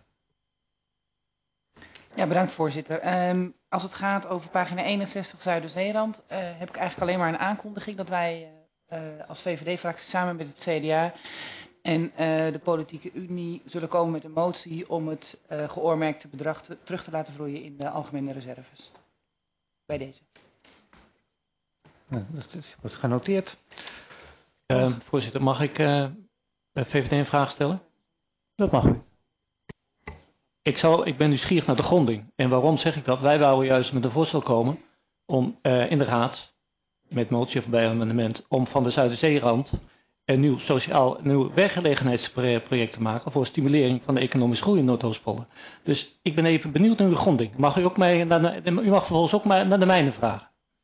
Ja, bedankt voorzitter. Um, als het gaat over pagina eenenzestig Zuiderzeeland, uh, heb ik eigenlijk alleen maar een aankondiging dat wij uh, als V V D-fractie samen met het C D A en uh, de Politieke Unie zullen komen met een motie om het uh, geoormerkte bedrag te, terug te laten vloeien in de algemene reserves. Bij deze. Ja, dat wordt genoteerd. Uh, voorzitter, mag ik uh, V V D een vraag stellen? Dat mag u. Ik, zou, ik ben nieuwsgierig naar de gronding. En waarom zeg ik dat? Wij wouden juist met een voorstel komen om uh, in de raad, met motie of bij amendement, om van de Zuiderzeerand een nieuw sociaal, een nieuw werkgelegenheidsproject te maken voor stimulering van de economische groei in Noordoostpolder. Dus ik ben even benieuwd naar uw gronding. Mag u ook mij, naar, u mag vervolgens ook maar naar de mijne vragen.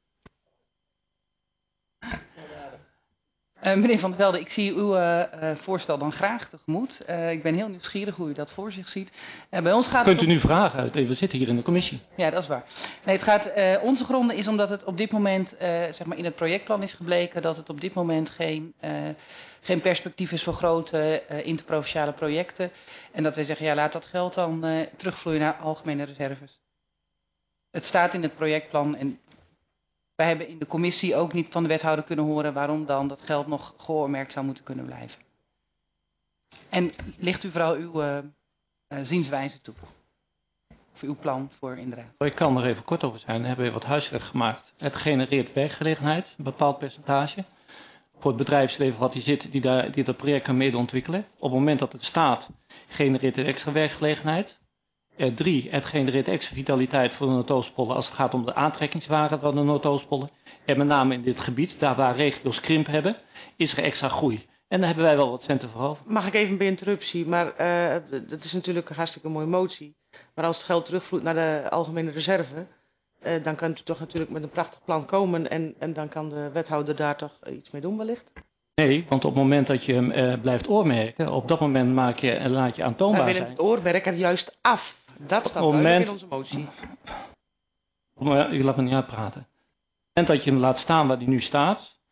Uh, meneer Van der Velde, ik zie uw uh, uh, voorstel dan graag tegemoet. Uh, ik ben heel nieuwsgierig hoe u dat voor zich ziet. Uh, bij ons gaat Kunt het u nu vragen? We zitten hier in de commissie. Ja, dat is waar. Nee, het gaat, uh, onze gronden is omdat het op dit moment, uh, zeg maar in het projectplan is gebleken dat het op dit moment geen, uh, geen perspectief is voor grote uh, interprovinciale projecten. En dat wij zeggen, ja, laat dat geld dan uh, terugvloeien naar algemene reserves. Het staat in het projectplan en wij hebben in de commissie ook niet van de wethouder kunnen horen waarom dan dat geld nog geoormerkt zou moeten kunnen blijven. En ligt u vooral uw uh, uh, zienswijze toe? Of uw plan voor in de raad? Ik kan er even kort over zijn. We hebben wat huiswerk gemaakt. Het genereert werkgelegenheid, een bepaald percentage. Voor het bedrijfsleven wat hier zit, die, daar, die dat project kan mede ontwikkelen. Op het moment dat het staat, genereert het extra werkgelegenheid. Uh, drie, het genereert extra vitaliteit voor de Noordoostpolder als het gaat om de aantrekkingswaarde van de Noordoostpolder. En met name in dit gebied, daar waar regio's krimp hebben, is er extra groei. En daar hebben wij wel wat centen voor over. Mag ik even bij interruptie? Maar uh, dat is natuurlijk een hartstikke mooie motie. Maar als het geld terugvloeit naar de algemene reserve, uh, dan kunt u toch natuurlijk met een prachtig plan komen. En, en dan kan de wethouder daar toch iets mee doen wellicht? Nee, want op het moment dat je hem uh, blijft oormerken, op dat moment maak je, uh, laat je aantoonbaar zijn. Wij willen het oormerk er juist af. Dat staat moment, in onze motie. U laat me niet uitpraten. Op het moment dat je hem laat staan waar hij nu staat,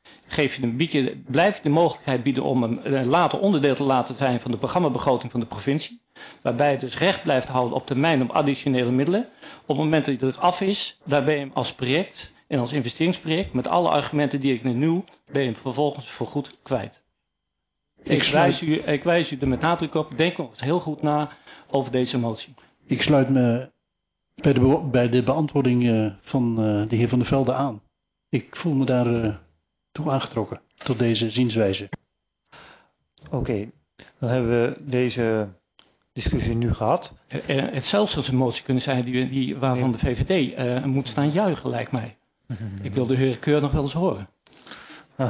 geef je een, bied je, blijf je de mogelijkheid bieden om een, een later onderdeel te laten zijn van de programmabegroting van de provincie. Waarbij je dus recht blijft houden op termijn op additionele middelen. Op het moment dat je er af is, daar ben je hem als project en als investeringsproject, met alle argumenten die ik nu noem, ben je hem vervolgens voorgoed kwijt. Ik wijs, u, ik wijs u er met nadruk op, denk nog eens heel goed na over deze motie. Ik sluit me bij de, be bij de beantwoording uh, van uh, de heer Van der Velde aan. Ik voel me daar uh, toe aangetrokken, tot deze zienswijze. Oké, okay, dan hebben we deze discussie nu gehad. Uh, uh, het zelfs als een motie kunnen zijn die, die, waarvan de V V D uh, moet staan juichen, lijkt mij. Ik wil de heer Keur nog wel eens horen. Ah.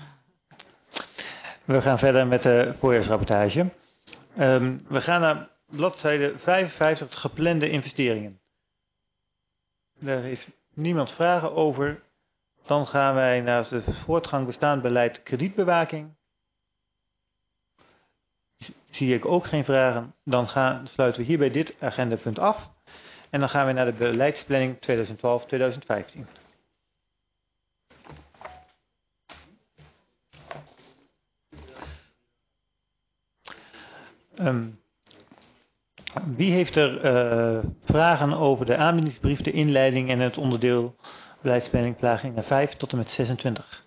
We gaan verder met de voorjaarsrapportage. Um, we gaan naar bladzijde vijfenvijftig, geplande investeringen. Daar heeft niemand vragen over. Dan gaan wij naar de voortgang bestaand beleid kredietbewaking. Zie ik ook geen vragen. Dan gaan, sluiten we hierbij dit agendapunt af. En dan gaan we naar de beleidsplanning tweeduizend twaalf tot tweeduizend vijftien. Um, wie heeft er uh, vragen over de aanbiedingsbrief, de inleiding en het onderdeel beleidsplanning pagina vijf tot en met zesentwintig?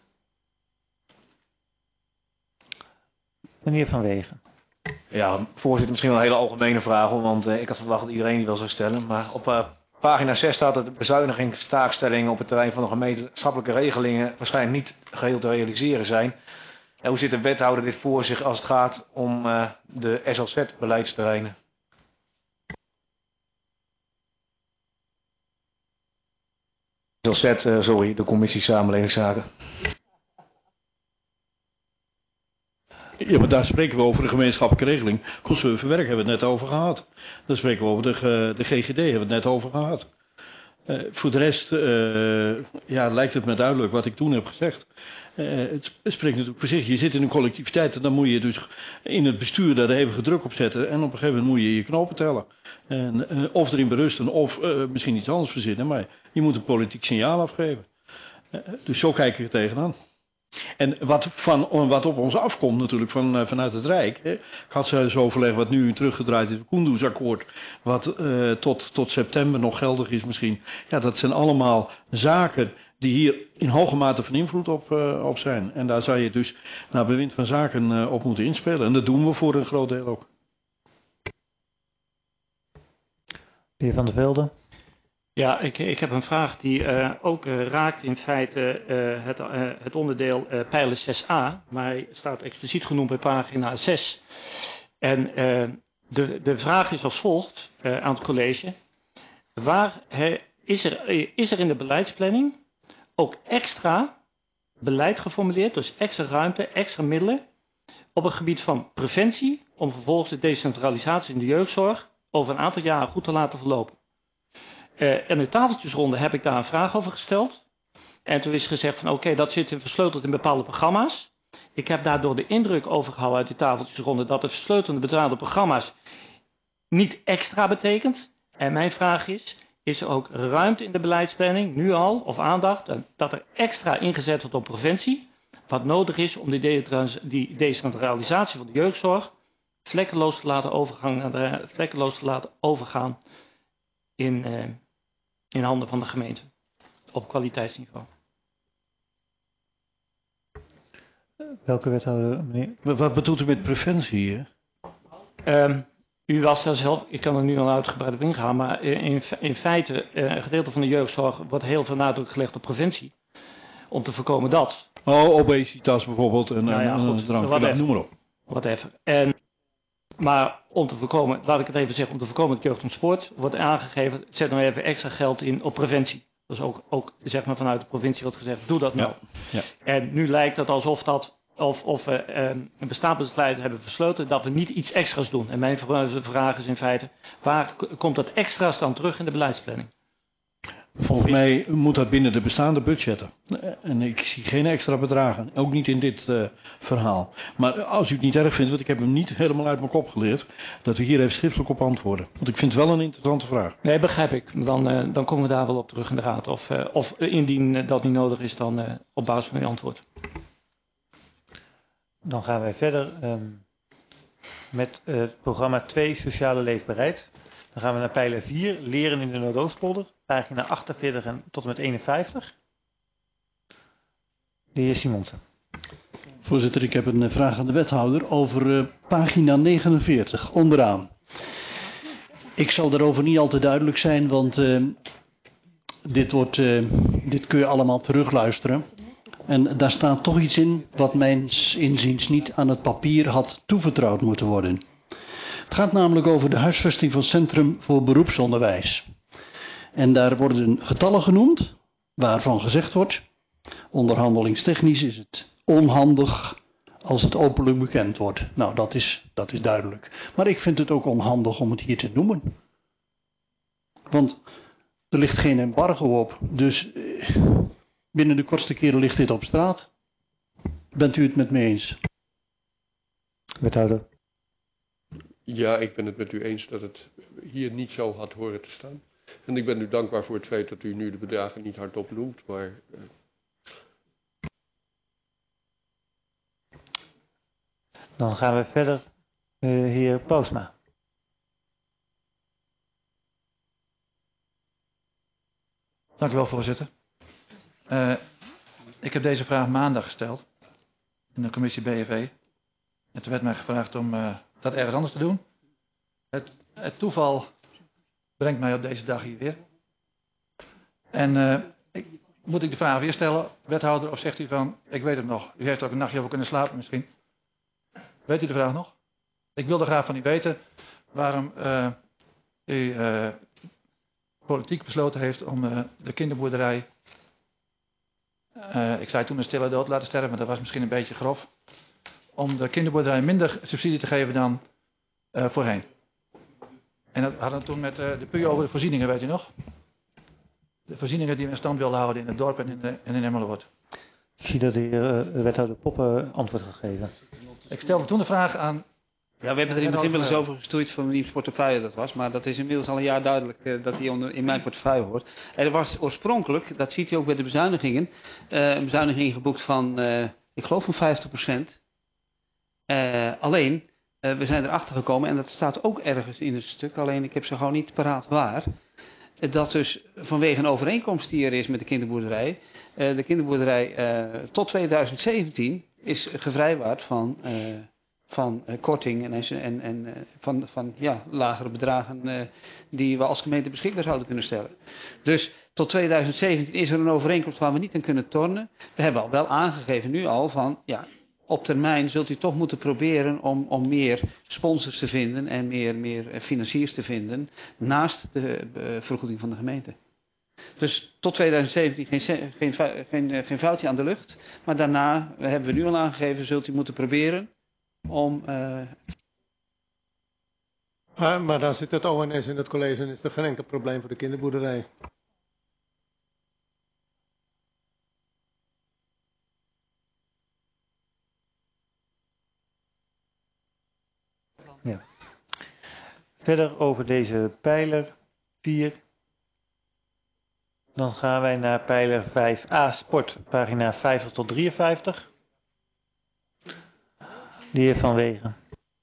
Meneer Van Wegen. Ja, voorzitter, misschien wel een hele algemene vraag, want uh, ik had verwacht dat iedereen die wel zou stellen. Maar op uh, pagina zes staat dat de bezuinigingstaakstellingen op het terrein van de gemeenschappelijke regelingen waarschijnlijk niet geheel te realiseren zijn. En hoe zit de wethouder dit voor zich als het gaat om uh, de S L Z-beleidsterreinen? S L Z, uh, sorry, de Commissie Samenlevingszaken. Ja, maar daar spreken we over de gemeenschappelijke regeling. Conservewerk hebben we het net over gehad. Daar spreken we over de, de G G D, hebben we het net over gehad. Uh, voor de rest uh, ja, lijkt het me duidelijk wat ik toen heb gezegd. Uh, het spreekt natuurlijk voor zich. Je zit in een collectiviteit en dan moet je dus in het bestuur daar hevige druk op zetten. En op een gegeven moment moet je je knopen tellen. En, uh, of erin berusten of uh, misschien iets anders verzinnen. Maar je moet een politiek signaal afgeven. Uh, dus zo kijk ik er tegenaan. En wat, van, wat op ons afkomt natuurlijk van, uh, vanuit het Rijk. Hè. Ik had zo'n overleg wat nu teruggedraaid is, het Koendersakkoord. Wat uh, tot, tot september nog geldig is misschien. Ja, dat zijn allemaal zaken die hier in hoge mate van invloed op, uh, op zijn. En daar zou je dus naar bewind van zaken uh, op moeten inspelen. En dat doen we voor een groot deel ook. De heer Van der Velde. Ja, ik, ik heb een vraag die uh, ook uh, raakt in feite uh, het, uh, het onderdeel uh, pijler zes a. Maar hij staat expliciet genoemd bij pagina zes. En uh, de, de vraag is als volgt uh, aan het college. Waar he, is, er, is er in de beleidsplanning ook extra beleid geformuleerd, dus extra ruimte, extra middelen op het gebied van preventie, om vervolgens de decentralisatie in de jeugdzorg over een aantal jaren goed te laten verlopen? Uh, en in de tafeltjesronde heb ik daar een vraag over gesteld. En toen is gezegd van oké, okay, dat zit versleuteld in bepaalde programma's. Ik heb daardoor de indruk overgehouden uit die tafeltjesronde dat het versleutelde bepaalde programma's niet extra betekent. En mijn vraag is, is er ook ruimte in de beleidsplanning, nu al, of aandacht, dat er extra ingezet wordt op preventie, wat nodig is om die, de die decentralisatie van de jeugdzorg vlekkeloos te laten overgaan, de, vlekkeloos te laten overgaan in, uh, in handen van de gemeente, op kwaliteitsniveau. Welke wethouder, meneer? Wat bedoelt u met preventie? Um, u was daar zelf, ik kan er nu al uitgebreid op ingaan, maar in, in feite, uh, een gedeelte van de jeugdzorg wordt heel veel nadruk gelegd op preventie. Om te voorkomen dat. Oh, obesitas bijvoorbeeld en, nou ja, en, goed, en drank, whatever, noem maar op. Whatever. En, maar om te voorkomen, laat ik het even zeggen, om te voorkomen dat jeugd ontspoort, wordt aangegeven, zet nou even extra geld in op preventie. Dus ook, ook zeg maar vanuit de provincie wordt gezegd, doe dat nou. Ja. Ja. En nu lijkt het alsof dat, of, of we uh, een bestaand beleid hebben besloten dat we niet iets extra's doen. En mijn vraag is in feite, waar komt dat extra's dan terug in de beleidsplanning? Volgens mij moet dat binnen de bestaande budgetten. En ik zie geen extra bedragen, ook niet in dit uh, verhaal. Maar als u het niet erg vindt, want ik heb hem niet helemaal uit mijn kop geleerd, dat we hier even schriftelijk op antwoorden. Want ik vind het wel een interessante vraag. Nee, begrijp ik. Dan, uh, dan komen we daar wel op terug in de raad. Of, uh, of uh, indien dat niet nodig is, dan uh, op basis van uw antwoord. Dan gaan wij verder um, met uh, het programma twee Sociale Leefbaarheid. Dan gaan we naar pijler vier, Leren in de Noordoostpolder, pagina achtenveertig en tot en met eenenvijftig. De heer Simonsen. Voorzitter, ik heb een vraag aan de wethouder over uh, pagina negenenveertig, onderaan. Ik zal daarover niet al te duidelijk zijn, want uh, dit, wordt, uh, dit kun je allemaal terugluisteren. En daar staat toch iets in wat mijns inziens niet aan het papier had toevertrouwd moeten worden. Het gaat namelijk over de huisvesting van Centrum voor Beroepsonderwijs. En daar worden getallen genoemd, waarvan gezegd wordt, onderhandelingstechnisch is het onhandig als het openlijk bekend wordt. Nou, dat is, dat is duidelijk. Maar ik vind het ook onhandig om het hier te noemen. Want er ligt geen embargo op, dus eh, binnen de kortste keren ligt dit op straat. Bent u het met me eens? Wethouder. Ja, ik ben het met u eens dat het hier niet zo had horen te staan. En ik ben u dankbaar voor het feit dat u nu de bedragen niet hardop noemt, maar... Uh... Dan gaan we verder, uh, heer Poosma. Dank u wel, voorzitter. Uh, ik heb deze vraag maandag gesteld in de commissie B F E. En toen werd mij gevraagd om uh, dat ergens anders te doen. Het, het toeval brengt mij op deze dag hier weer. En uh, ik, moet ik de vraag weer stellen, wethouder, of zegt u van, ik weet het nog, u heeft er ook een nachtje over kunnen slapen misschien. Weet u de vraag nog? Ik wilde graag van u weten waarom uh, u uh, politiek besloten heeft om uh, de kinderboerderij, uh, ik zei toen een stille dood laten sterven, maar dat was misschien een beetje grof, om de kinderboerderij minder subsidie te geven dan uh, voorheen. En dat hadden we toen met uh, de P U over de voorzieningen, weet u nog? De voorzieningen die we in stand wilden houden in het dorp en in, de, en in Emmeloord. Ik zie dat de heer uh, wethouder Poppen antwoord gegeven. Ik stelde toen de vraag aan... Ja, we hebben er in het begin wel eens over gestoeid van wie portefeuille dat was. Maar dat is inmiddels al een jaar duidelijk uh, dat hij onder, in mijn portefeuille hoort. En er was oorspronkelijk, dat ziet u ook bij de bezuinigingen, uh, een bezuiniging geboekt van, uh, ik geloof van vijftig procent. Uh, alleen, uh, we zijn erachter gekomen, en dat staat ook ergens in het stuk, alleen ik heb ze gewoon niet paraat waar. Uh, dat dus vanwege een overeenkomst die er is met de kinderboerderij, uh, de kinderboerderij uh, tot tweeduizend zeventien is gevrijwaard van... Uh, van uh, korting en, en, en uh, van, van ja, lagere bedragen uh, die we als gemeente beschikbaar zouden kunnen stellen. Dus tot tweeduizend zeventien is er een overeenkomst waar we niet aan kunnen tornen. We hebben al wel aangegeven nu al van, ja, op termijn zult u toch moeten proberen om, om meer sponsors te vinden en meer, meer financiers te vinden naast de uh, vergoeding van de gemeente. Dus tot tweeduizend zeventien geen, geen, geen, geen vuiltje aan de lucht, maar daarna hebben we nu al aangegeven, zult u moeten proberen om... Uh... Ah, maar dan zit het O N S in het college en is er geen enkel probleem voor de kinderboerderij. Ja. Verder over deze pijler vier. Dan gaan wij naar pijler vijf a sport, pagina vijftig tot drieënvijftig. De heer Van Wegen.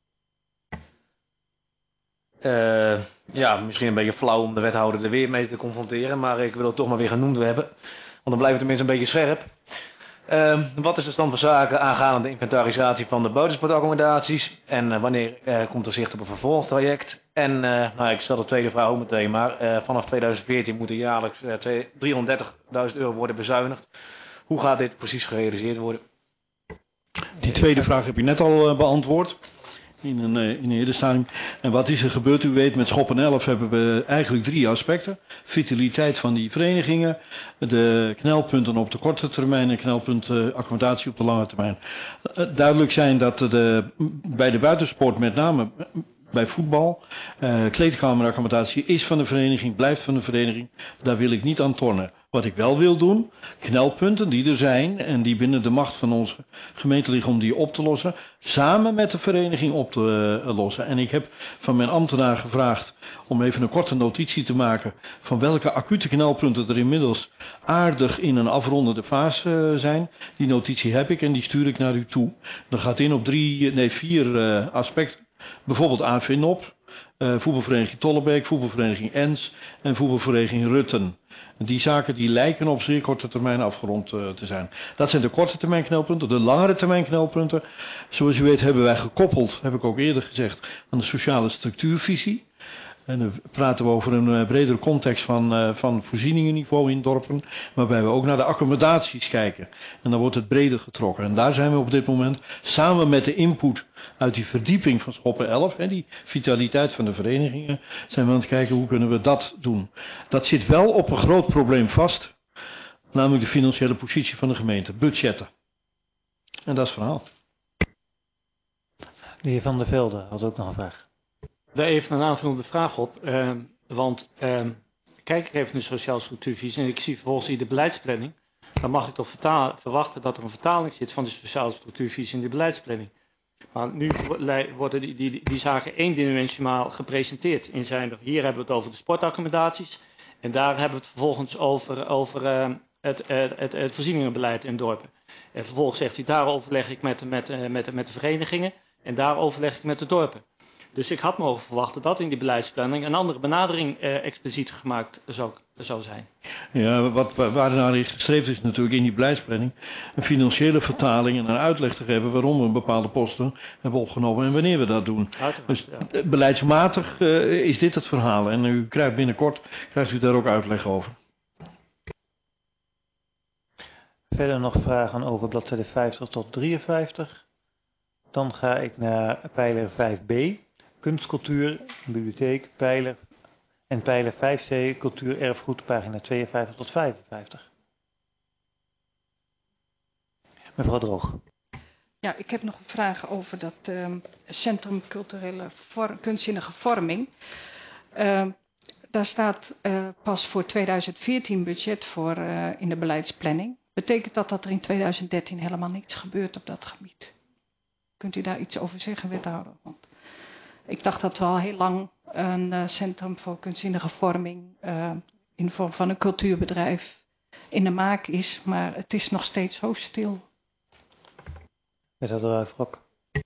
Uh, ja, misschien een beetje flauw om de wethouder er weer mee te confronteren, maar ik wil het toch maar weer genoemd hebben. Want dan blijft het tenminste een beetje scherp. Uh, wat is de stand van zaken aangaande de inventarisatie van de buitensportaccommodaties? En uh, wanneer uh, komt er zicht op een vervolgtraject? En uh, nou, ik stel de tweede vraag ook meteen maar. Uh, vanaf tweeduizend veertien moet er jaarlijks uh, driehonderddertigduizend euro worden bezuinigd. Hoe gaat dit precies gerealiseerd worden? Die tweede vraag heb je net al uh, beantwoord in een, uh, in een eerder stadium. En wat is er gebeurd? U weet, met Schoppen elf hebben we eigenlijk drie aspecten. Vitaliteit van die verenigingen, de knelpunten op de korte termijn en knelpunten accommodatie op de lange termijn. Uh, duidelijk zijn dat de, bij de buitensport met name bij voetbal. Uh, kleedkameraccommodatie is van de vereniging, blijft van de vereniging. Daar wil ik niet aan tornen. Wat ik wel wil doen, knelpunten die er zijn en die binnen de macht van onze gemeente liggen om die op te lossen, samen met de vereniging op te uh, lossen. En ik heb van mijn ambtenaar gevraagd om even een korte notitie te maken van welke acute knelpunten er inmiddels aardig in een afrondende fase uh, zijn. Die notitie heb ik en die stuur ik naar u toe. Dat gaat in op drie, nee vier uh, aspecten. Bijvoorbeeld A V N O P, uh, voetbalvereniging Tollebeek, voetbalvereniging Ens en voetbalvereniging Rutten. Die zaken die lijken op zeer korte termijn afgerond uh, te zijn. Dat zijn de korte termijn knelpunten. De langere termijn knelpunten, zoals u weet, hebben wij gekoppeld, heb ik ook eerder gezegd, aan de sociale structuurvisie. En dan praten we over een uh, bredere context van, uh, van voorzieningenniveau in dorpen, waarbij we ook naar de accommodaties kijken. En dan wordt het breder getrokken. En daar zijn we op dit moment, samen met de input uit die verdieping van Schoppen elf, hè, die vitaliteit van de verenigingen, zijn we aan het kijken hoe kunnen we dat doen. Dat zit wel op een groot probleem vast, namelijk de financiële positie van de gemeente, budgetten. En dat is het verhaal. De heer Van der Velde had ook nog een vraag. Daar even een aanvullende vraag op. Uh, want uh, kijk ik even naar de sociale structuurvisie en ik zie vervolgens hier de beleidsplanning. Dan mag ik toch vertalen, verwachten dat er een vertaling zit van de sociale structuurvisie in de beleidsplanning. Maar nu worden die, die, die zaken eendimensionaal gepresenteerd. In zijn, hier hebben we het over de sportaccommodaties. En daar hebben we het vervolgens over, over uh, het, uh, het, het voorzieningenbeleid in dorpen. En vervolgens zegt hij, daar overleg ik met, met, uh, met, met de verenigingen en daar overleg ik met de dorpen. Dus ik had mogen verwachten dat in die beleidsplanning een andere benadering eh, expliciet gemaakt zou, zou zijn. Ja, wat waarnaar is gestreefd is natuurlijk in die beleidsplanning een financiële vertaling en een uitleg te geven waarom we bepaalde posten hebben opgenomen en wanneer we dat doen. Dus ja. Beleidsmatig uh, is dit het verhaal en u krijgt binnenkort krijgt u daar ook uitleg over. Verder nog vragen over bladzijde vijftig tot drieënvijftig. Dan ga ik naar pijler vijf b. Kunst, cultuur, bibliotheek, pijler en pijler vijf c, cultuur, erfgoed, pagina tweeënvijftig tot vijfenvijftig. Mevrouw Droog. Ja, ik heb nog een vraag over dat uh, Centrum Culturele Vor- Kunstzinnige Vorming. Uh, daar staat uh, pas voor tweeduizend veertien budget voor uh, in de beleidsplanning. Betekent dat dat er in tweeduizend dertien helemaal niets gebeurt op dat gebied? Kunt u daar iets over zeggen, wethouder? Want ik dacht dat we al heel lang een uh, centrum voor kunstzinnige vorming uh, in de vorm van een cultuurbedrijf in de maak is, maar het is nog steeds zo stil. Wethouder Vrok.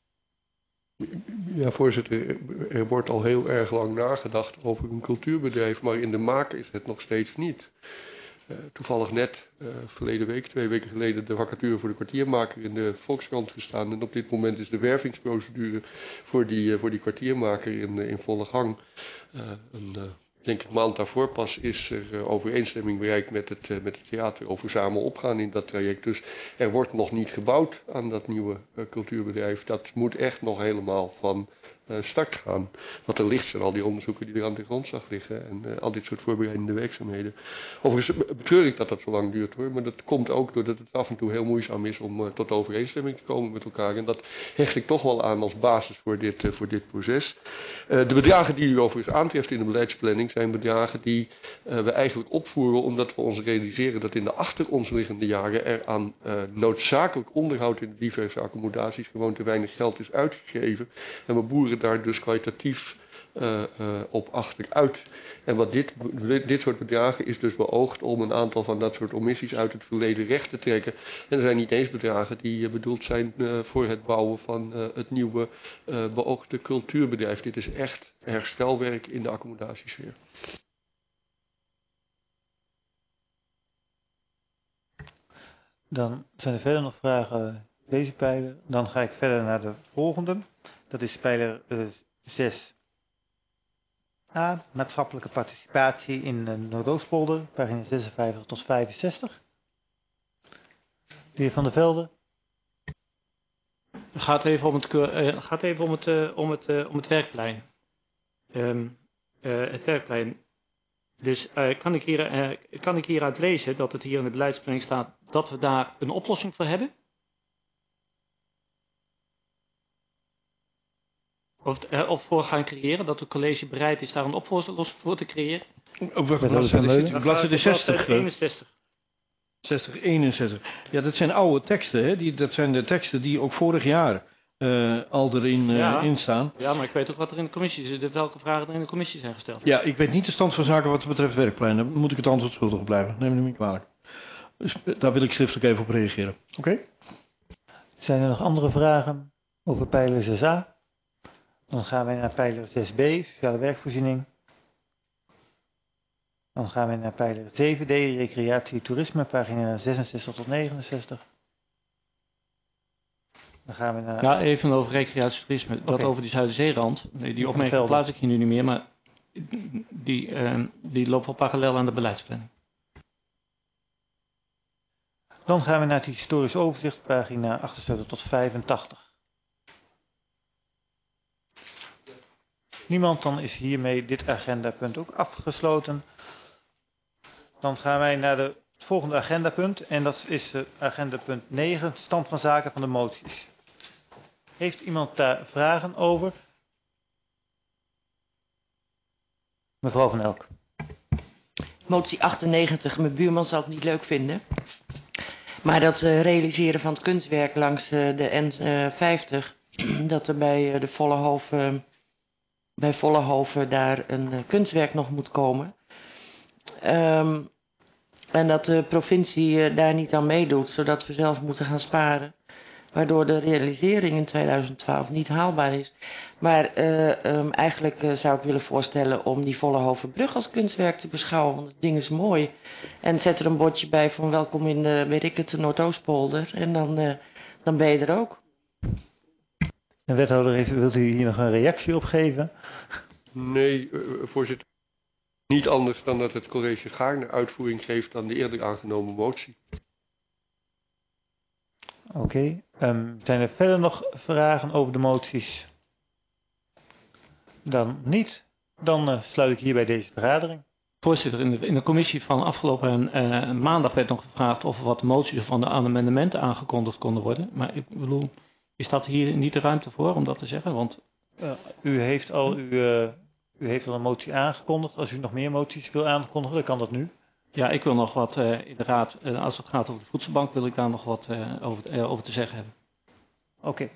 Ja, voorzitter, er wordt al heel erg lang nagedacht over een cultuurbedrijf, maar in de maak is het nog steeds niet. Uh, toevallig net, uh, verleden week, twee weken geleden, de vacature voor de kwartiermaker in de Volkskrant gestaan. En op dit moment is de wervingsprocedure voor die, uh, voor die kwartiermaker in, uh, in volle gang. Uh, een, uh, denk ik, maand daarvoor pas is er uh, overeenstemming bereikt met het, uh, met het theater over samen opgaan in dat traject. Dus er wordt nog niet gebouwd aan dat nieuwe uh, cultuurbedrijf. Dat moet echt nog helemaal van Uh, start gaan. Wat er ligt zijn al die onderzoeken die er aan de grondslag liggen en uh, al dit soort voorbereidende werkzaamheden. Overigens betreur ik dat dat zo lang duurt hoor, maar dat komt ook doordat het af en toe heel moeizaam is om uh, tot overeenstemming te komen met elkaar. En dat hecht ik toch wel aan als basis voor dit, uh, voor dit proces. Uh, de bedragen die u overigens aantreft in de beleidsplanning zijn bedragen die uh, we eigenlijk opvoeren omdat we ons realiseren dat in de achter ons liggende jaren er aan uh, noodzakelijk onderhoud in de diverse accommodaties gewoon te weinig geld is uitgegeven. En we boeren daar dus kwalitatief uh, uh, op achteruit. En wat dit, dit soort bedragen is dus beoogd om een aantal van dat soort omissies uit het verleden recht te trekken. En er zijn niet eens bedragen die uh, bedoeld zijn uh, voor het bouwen van uh, het nieuwe uh, beoogde cultuurbedrijf. Dit is echt herstelwerk in de accommodatiesfeer. Dan zijn er verder nog vragen deze pijler. Dan ga ik verder naar de volgende. Dat is pijler uh, zes a, maatschappelijke participatie in de Noordoostpolder, pagina zesenvijftig tot vijfenzestig. De heer Van der Velde. Het gaat even om het, uh, gaat even om het, uh, om het, uh, om het werkplein. Um, uh, het werkplein. Dus uh, kan, ik hier, uh, kan ik hieruit lezen dat het hier in de beleidsplanning staat dat we daar een oplossing voor hebben? Of, uh, of voor gaan creëren, dat het college bereid is daar een oplossing voor te creëren. Op welke bladzijde zit u? Bladzijde zestig. eenenzestig. zestig, eenenzestig. Ja, dat zijn oude teksten. Hè? Die, dat zijn de teksten die ook vorig jaar uh, al erin uh, ja. in staan. Ja, maar ik weet ook wat er in de commissie zit. Welke vragen er in de commissie zijn gesteld. Ja, ik weet niet de stand van zaken wat betreft werkplein. Daar moet ik het antwoord schuldig blijven. Neem me niet kwalijk. Dus daar wil ik schriftelijk even op reageren. Oké? Okay? Zijn er nog andere vragen over pijler zes a? Dan gaan wij naar pijler zes b, sociale werkvoorziening. Dan gaan we naar pijler zeven d, recreatie toerisme, pagina zesenzestig tot negenenzestig. Dan gaan we naar... Ja, even over recreatie toerisme. Dat okay. Over die Zuiderzeerand. Nee, die opmerking plaats ik hier nu niet meer, maar die, uh, die loopt wel parallel aan de beleidsplanning. Dan gaan we naar het historisch overzicht, pagina achtenzeventig tot vijfentachtig. Niemand, dan is hiermee dit agendapunt ook afgesloten. Dan gaan wij naar de volgende agendapunt en dat is uh, agendapunt negen, stand van zaken van de moties. Heeft iemand daar vragen over? Mevrouw Van Elk. Motie achtennegentig, mijn buurman zal het niet leuk vinden. Maar dat uh, realiseren van het kunstwerk langs uh, de N vijftig, dat er bij uh, de Vollehoven, bij Vollehoven daar een uh, kunstwerk nog moet komen. Um, en dat de provincie uh, daar niet aan meedoet, zodat we zelf moeten gaan sparen. Waardoor de realisering in tweeduizend twaalf niet haalbaar is. Maar uh, um, eigenlijk uh, zou ik willen voorstellen om die Vollehovenbrug als kunstwerk te beschouwen. Want het ding is mooi. En zet er een bordje bij van welkom in de, weet ik het, de Noordoostpolder. En dan, uh, dan ben je er ook. De wethouder, heeft, wilt u hier nog een reactie op geven? Nee, uh, voorzitter. Niet anders dan dat het college gaarne uitvoering geeft aan de eerder aangenomen motie. Oké, okay. um, zijn er verder nog vragen over de moties? Dan niet. Dan uh, sluit ik hierbij deze vergadering. Voorzitter, in de, in de commissie van afgelopen uh, maandag werd nog gevraagd of er wat moties van de amendementen aangekondigd konden worden. Maar ik bedoel, is dat hier niet de ruimte voor om dat te zeggen? Want uh, u, heeft al, u, uh, u heeft al een motie aangekondigd. Als u nog meer moties wil aankondigen, dan kan dat nu. Ja, ik wil nog wat uh, in de raad, uh, als het gaat over de voedselbank, wil ik daar nog wat uh, over, uh, over te zeggen hebben. Oké. Okay.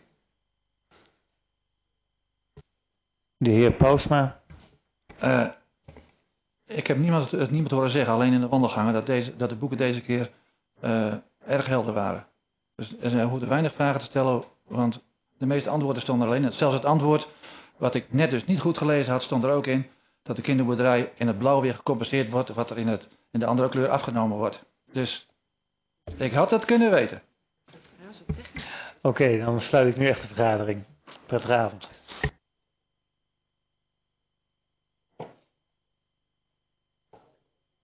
De heer Pausma. Uh, ik heb niemand, het niemand horen zeggen, alleen in de wandelgangen, dat, deze, dat de boeken deze keer uh, erg helder waren. Dus er hoefden weinig vragen te stellen, want de meeste antwoorden stonden er alleen. Zelfs het antwoord, wat ik net dus niet goed gelezen had, stond er ook in, dat de kinderboerderij in het blauw weer gecompenseerd wordt, wat er in, het, in de andere kleur afgenomen wordt. Dus ik had dat kunnen weten. Oké, okay, dan sluit ik nu echt de vergadering. Prettige avond.